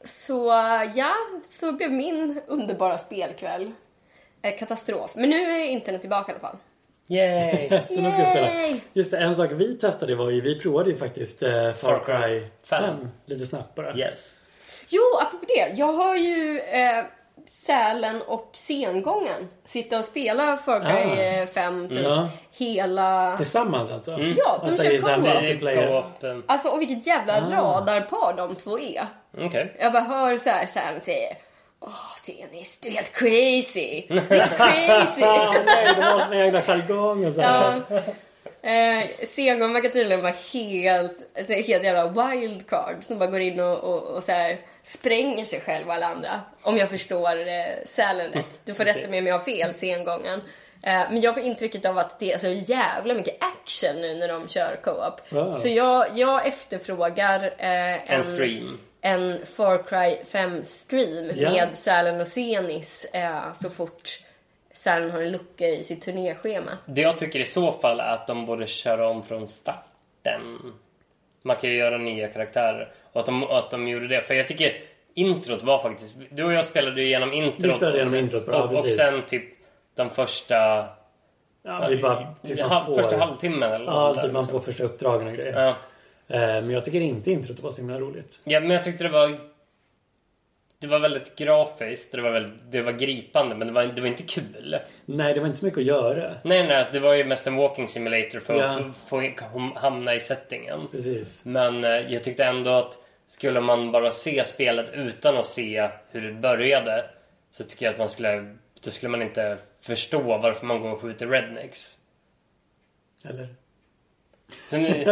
Så ja, så blev min underbara spelkväll eh, katastrof. Men nu är internet tillbaka i alla fall. Yay! Så nu ska jag spela. Just det, en sak vi testade var ju, vi provade ju faktiskt eh, Far Cry fem. Lite snabbt bara. Yes. Jo, apropå det. Jag har ju eh, Sälen och Sengången sitta och spela Far Cry ah. fem typ. Mm. Hela... Tillsammans alltså? Mm. Ja, de alltså, kör co-op. Alltså, och vilket jävla ah. radarpar de två är. Okay. Jag bara hör så här, Sälen säger... Åh, oh, Senis, du är helt crazy. Du är helt crazy. Nej, det var en jävla jargong och så här. Ja. Eh, Sengången verkar tydligen vara helt, alltså, helt jävla wildcard som bara går in och, och, och så här, spränger sig själv och alla andra. Om jag förstår eh, Sälen rätt. Du får rätta mig om jag har fel, Sengången. Eh, men jag får intrycket av att det är så jävla mycket action nu när de kör co-op. Wow. Så jag, jag efterfrågar eh, en, en stream. En Far Cry fem-stream ja. med Sälen och Senis eh, så fort Sälen har en lucka i sitt turnéschema. Det jag tycker i så fall är att de borde köra om från starten. Man kan ju göra nya karaktärer. Och att de, att de gjorde det. För jag tycker introt var faktiskt... Du och jag spelade ju igenom introt. Vi spelade igenom introt, bra, och, och sen typ de första... Ja, vi bara, halv, får, första halvtimmen eller ja, typ man får första uppdragen och grejer. Ja. Men jag tycker inte introt var så himla roligt. Ja, men jag tyckte det var det var väldigt grafiskt, det var väldigt, det var gripande, men det var det var inte kul. Nej, det var inte så mycket att göra. Nej, nej, det var ju mest en walking simulator för ja. att få, få hamna i settingen. Precis. Men jag tyckte ändå att skulle man bara se spelet utan att se hur det började, så tycker jag att man skulle då skulle man inte förstå varför man går och skjuter rednecks. Eller? Så nu,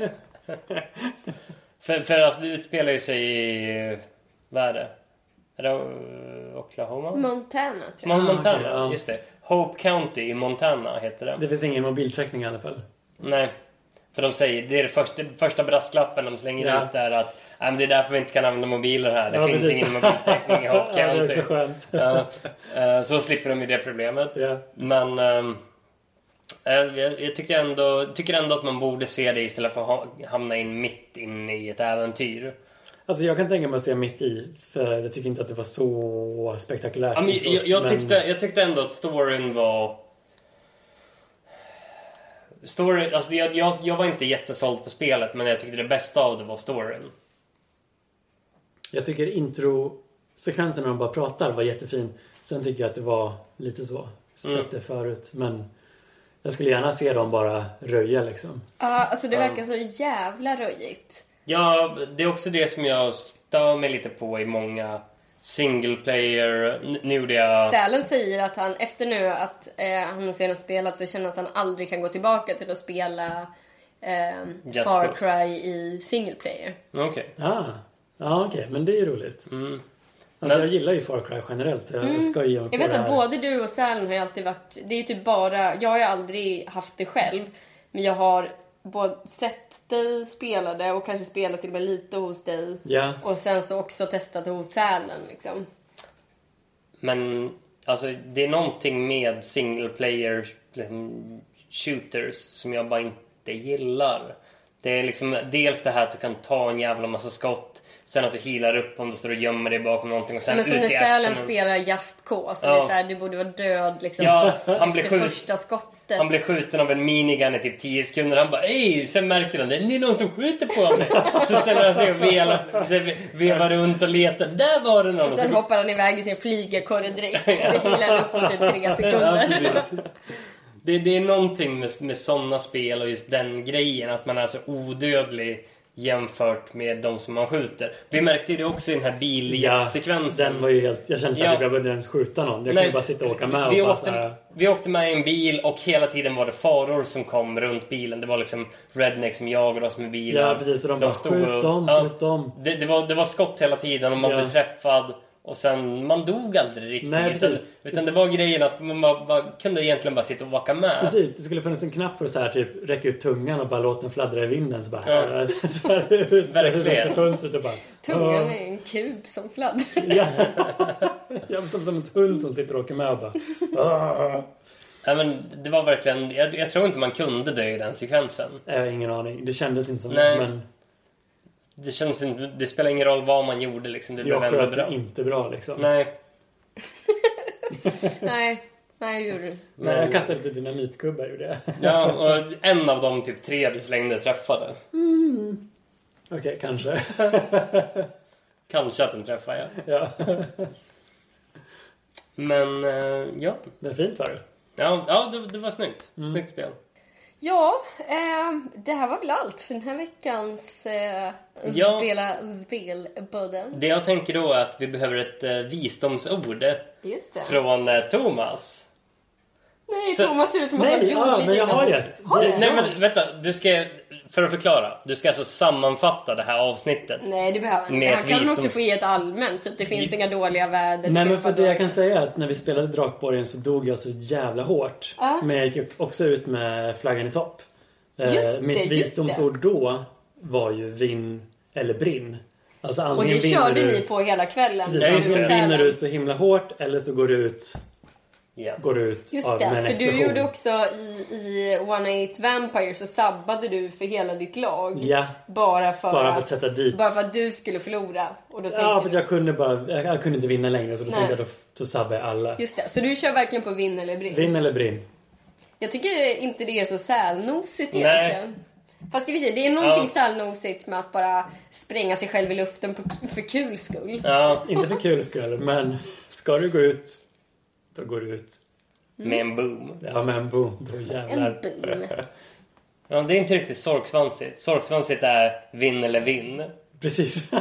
för, för alltså det utspelar ju sig i... Vad är det? Är det Oklahoma? Montana, tror jag. Montana, ah, okay, ja. just det. Hope County i Montana heter det. Det finns ingen mobiltäckning i alla fall. Nej, för de säger... Det är det första, första brasklappen de slänger ja. ut där att nej, men det är därför vi inte kan använda mobiler här. Det ja, finns precis. ingen mobiltäckning i Hope County. Ja, det är också skönt. Ja, så slipper de ju det problemet. Ja. Men... Um, Jag, jag tycker, ändå, tycker ändå att man borde se det istället för att hamna in mitt in i ett äventyr. Alltså jag kan tänka mig att se mitt i, för jag tycker inte att det var så spektakulärt. Ja, men jag, jag, men... tyckte, jag tyckte ändå att storyn var... Story, alltså jag, jag, jag var inte jättesåld på spelet, men jag tyckte det bästa av det var storyn. Jag tycker intro-sekvensen när de bara pratar var jättefin. Sen tycker jag att det var lite så. Sett mm. det förut, men... Jag skulle gärna se dem bara röja liksom. Ja, alltså det verkar så jävla röjigt. Ja, det är också det som jag stör mig lite på i många single player. Nu gjorde jag... Sälen säger att han efter nu att eh, han har senast spelat så känner att han aldrig kan gå tillbaka till att spela eh, Far Cry i single player. Okej. Okay. Ah, ja, okej. Okay. Men det är roligt. Mm. Alltså men... jag gillar ju Far Cry generellt. Så jag mm. ska ge mig Jag på vet det att här. både du och Sälen har ju alltid varit... Det är ju typ bara... Jag har ju aldrig haft det själv. Men jag har både sett dig spela det och kanske spelat till och med lite hos dig. Ja. Och sen så också testat det hos Sälen liksom. Men alltså det är någonting med single player shooters som jag bara inte gillar. Det är liksom dels det här att du kan ta en jävla massa skott. Sen att du healar upp om du står och gömmer dig bakom någonting och sen men som ut när i Sälen spelar Just Cause. Ja. Det är så här, du borde vara död liksom. Ja, han efter blir skjut... första skottet. Han blir skjuten av en minigun i typ tio sekunder. Han bara, ej, sen märker han det. Det är någon som skjuter på mig. Så ställer han sig och velar, så vevar runt och letar. Där var det någon. Och sen hoppar han iväg i sin flygerkorre direkt. Och så healar han upp på typ tre sekunder. Ja, det, det är någonting med, med sådana spel och just den grejen. Att man är så odödlig jämfört med de som man skjuter. Vi märkte det också i den här bilsekvensen. Ja, den var ju helt... Jag kände att ja. jag behövde ens skjuta någon. Jag Nej, kunde bara sitta och åka med. Vi, och åkte, så här... vi åkte med i en bil och hela tiden var det faror som kom runt bilen. Det var liksom rednecks som jagade oss med bilar. Ja, precis. Så de, de bara, stod skjut dem, ja, skjut dem. Det, det, var, det var skott hela tiden och man ja. blev träffad. Och sen, man dog aldrig riktigt. Nej, utan, utan det var grejen att man bara, bara, kunde egentligen bara sitta och vaka med. Precis, det skulle finnas en knapp för att så här, typ, räcka ut tungan och bara låta den fladdra i vinden. Så bara, ja. så här ut. Verkligen. Och bara, tungan är en kub som fladdrar. Ja, ja som, som en hund som sitter och åker med och bara... Ja, men det var verkligen... Jag, jag tror inte man kunde dö i den sekvensen. Jag har ingen aning. Det kändes inte som Nej. men... det känns inte, det spelar ingen roll vad man gjorde liksom. Det blev ändå bra. Inte bra liksom. Nej. Nej. Nej, det gjorde du. Nej, jag kastade lite dynamitkubbar, gjorde jag. Ja, och en av de typ tre du slängde träffade. Mm. Okej, okay, kanske. Kanske att den träffade, ja. ja. Men, uh, ja. Det är fint, var det? Ja, ja det, det var snyggt. Mm. Snyggt spel. Ja, eh, det här var väl allt för den här veckans eh, ja. spela spelbudden. Det jag tänker då är att vi behöver ett eh, visdomsord. Just det. Från eh, Thomas. Nej, så, Thomas ser ut som att han har ja, dåligt. Men jag har ett. Har nej, nej, men vänta. Du ska, för att förklara. Du ska alltså sammanfatta det här avsnittet. Nej, det behöver han inte. Han kan visdoms... också få ge ett allmänt. Typ, det finns I... inga dåliga väder. Nej, men för det jag kan säga är att när vi spelade Drakborgen så dog jag så jävla hårt. Uh. Men jag gick också ut med flaggan i topp. Just det, Mitt visdomsord då var ju vinn eller brinn. Alltså, och det körde du... ni på hela kvällen. Precis, antingen vinner du så himla hårt eller så går du ut, yeah. går du ut Just av det, med en för explosion. du gjorde också i, i One Eight Vampire så sabbade du för hela ditt lag. Ja, bara för, bara att, för att sätta dit. Bara för att du skulle förlora. Och då ja, för att jag kunde, bara, jag, jag kunde inte vinna längre så då Nej. tänkte jag då, då sabbar jag alla. Just det, så du kör verkligen på vinn eller brinn. Vinn eller brinn. Jag tycker inte det är så sälnosigt egentligen. Fast det är, det är någonting ja. sälnosigt med att bara spränga sig själv i luften på, för kul skull. Ja, inte för kul skull, men ska du gå ut, då går du ut. Mm. Med en boom. Ja, med en boom. Då jävlar. En boom. Ja, det är inte riktigt sorgsvansigt. Sorgsvansigt är vinn eller vinn. Precis.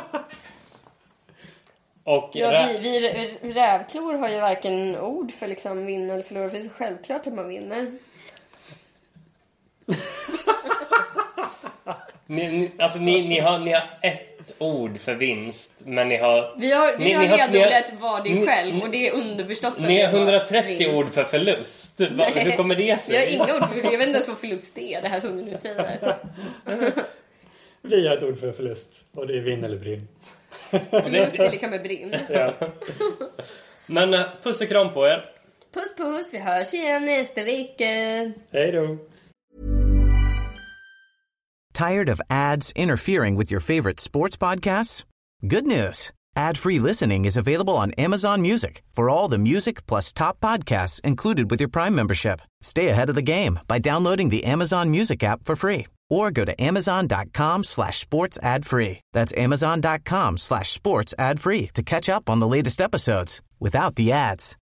Och ja, rä- vi, vi rävklor har ju varken ord för liksom vinna eller förlora. För det är så självklart att man vinner. ni, ni, alltså ni, ni, har, ni har ett ord för vinst. Men ni har... Vi har, vi ni, har ni redovisat vad det är själv. Och det är underförstått. Ni har hundratrettio ord för förlust. Va, hur kommer det sig? Jag har inga ord för förlust. Jag vet inte ens vad förlust är. Det här som du nu säger. Vi har ett ord för förlust. Och det är vinn eller brinn. Förlust är lika med brinn. Ja. Men uh, puss och kram på er. Puss puss, vi hörs igen nästa vecka. Hej då. Tired of ads interfering with your favorite sports podcasts? Good news. Ad-free listening is available on Amazon Music for all the music plus top podcasts included with your Prime membership. Stay ahead of the game by downloading the Amazon Music app for free or go to amazon.com slash sports ad free. That's amazon.com slash sports ad free to catch up on the latest episodes without the ads.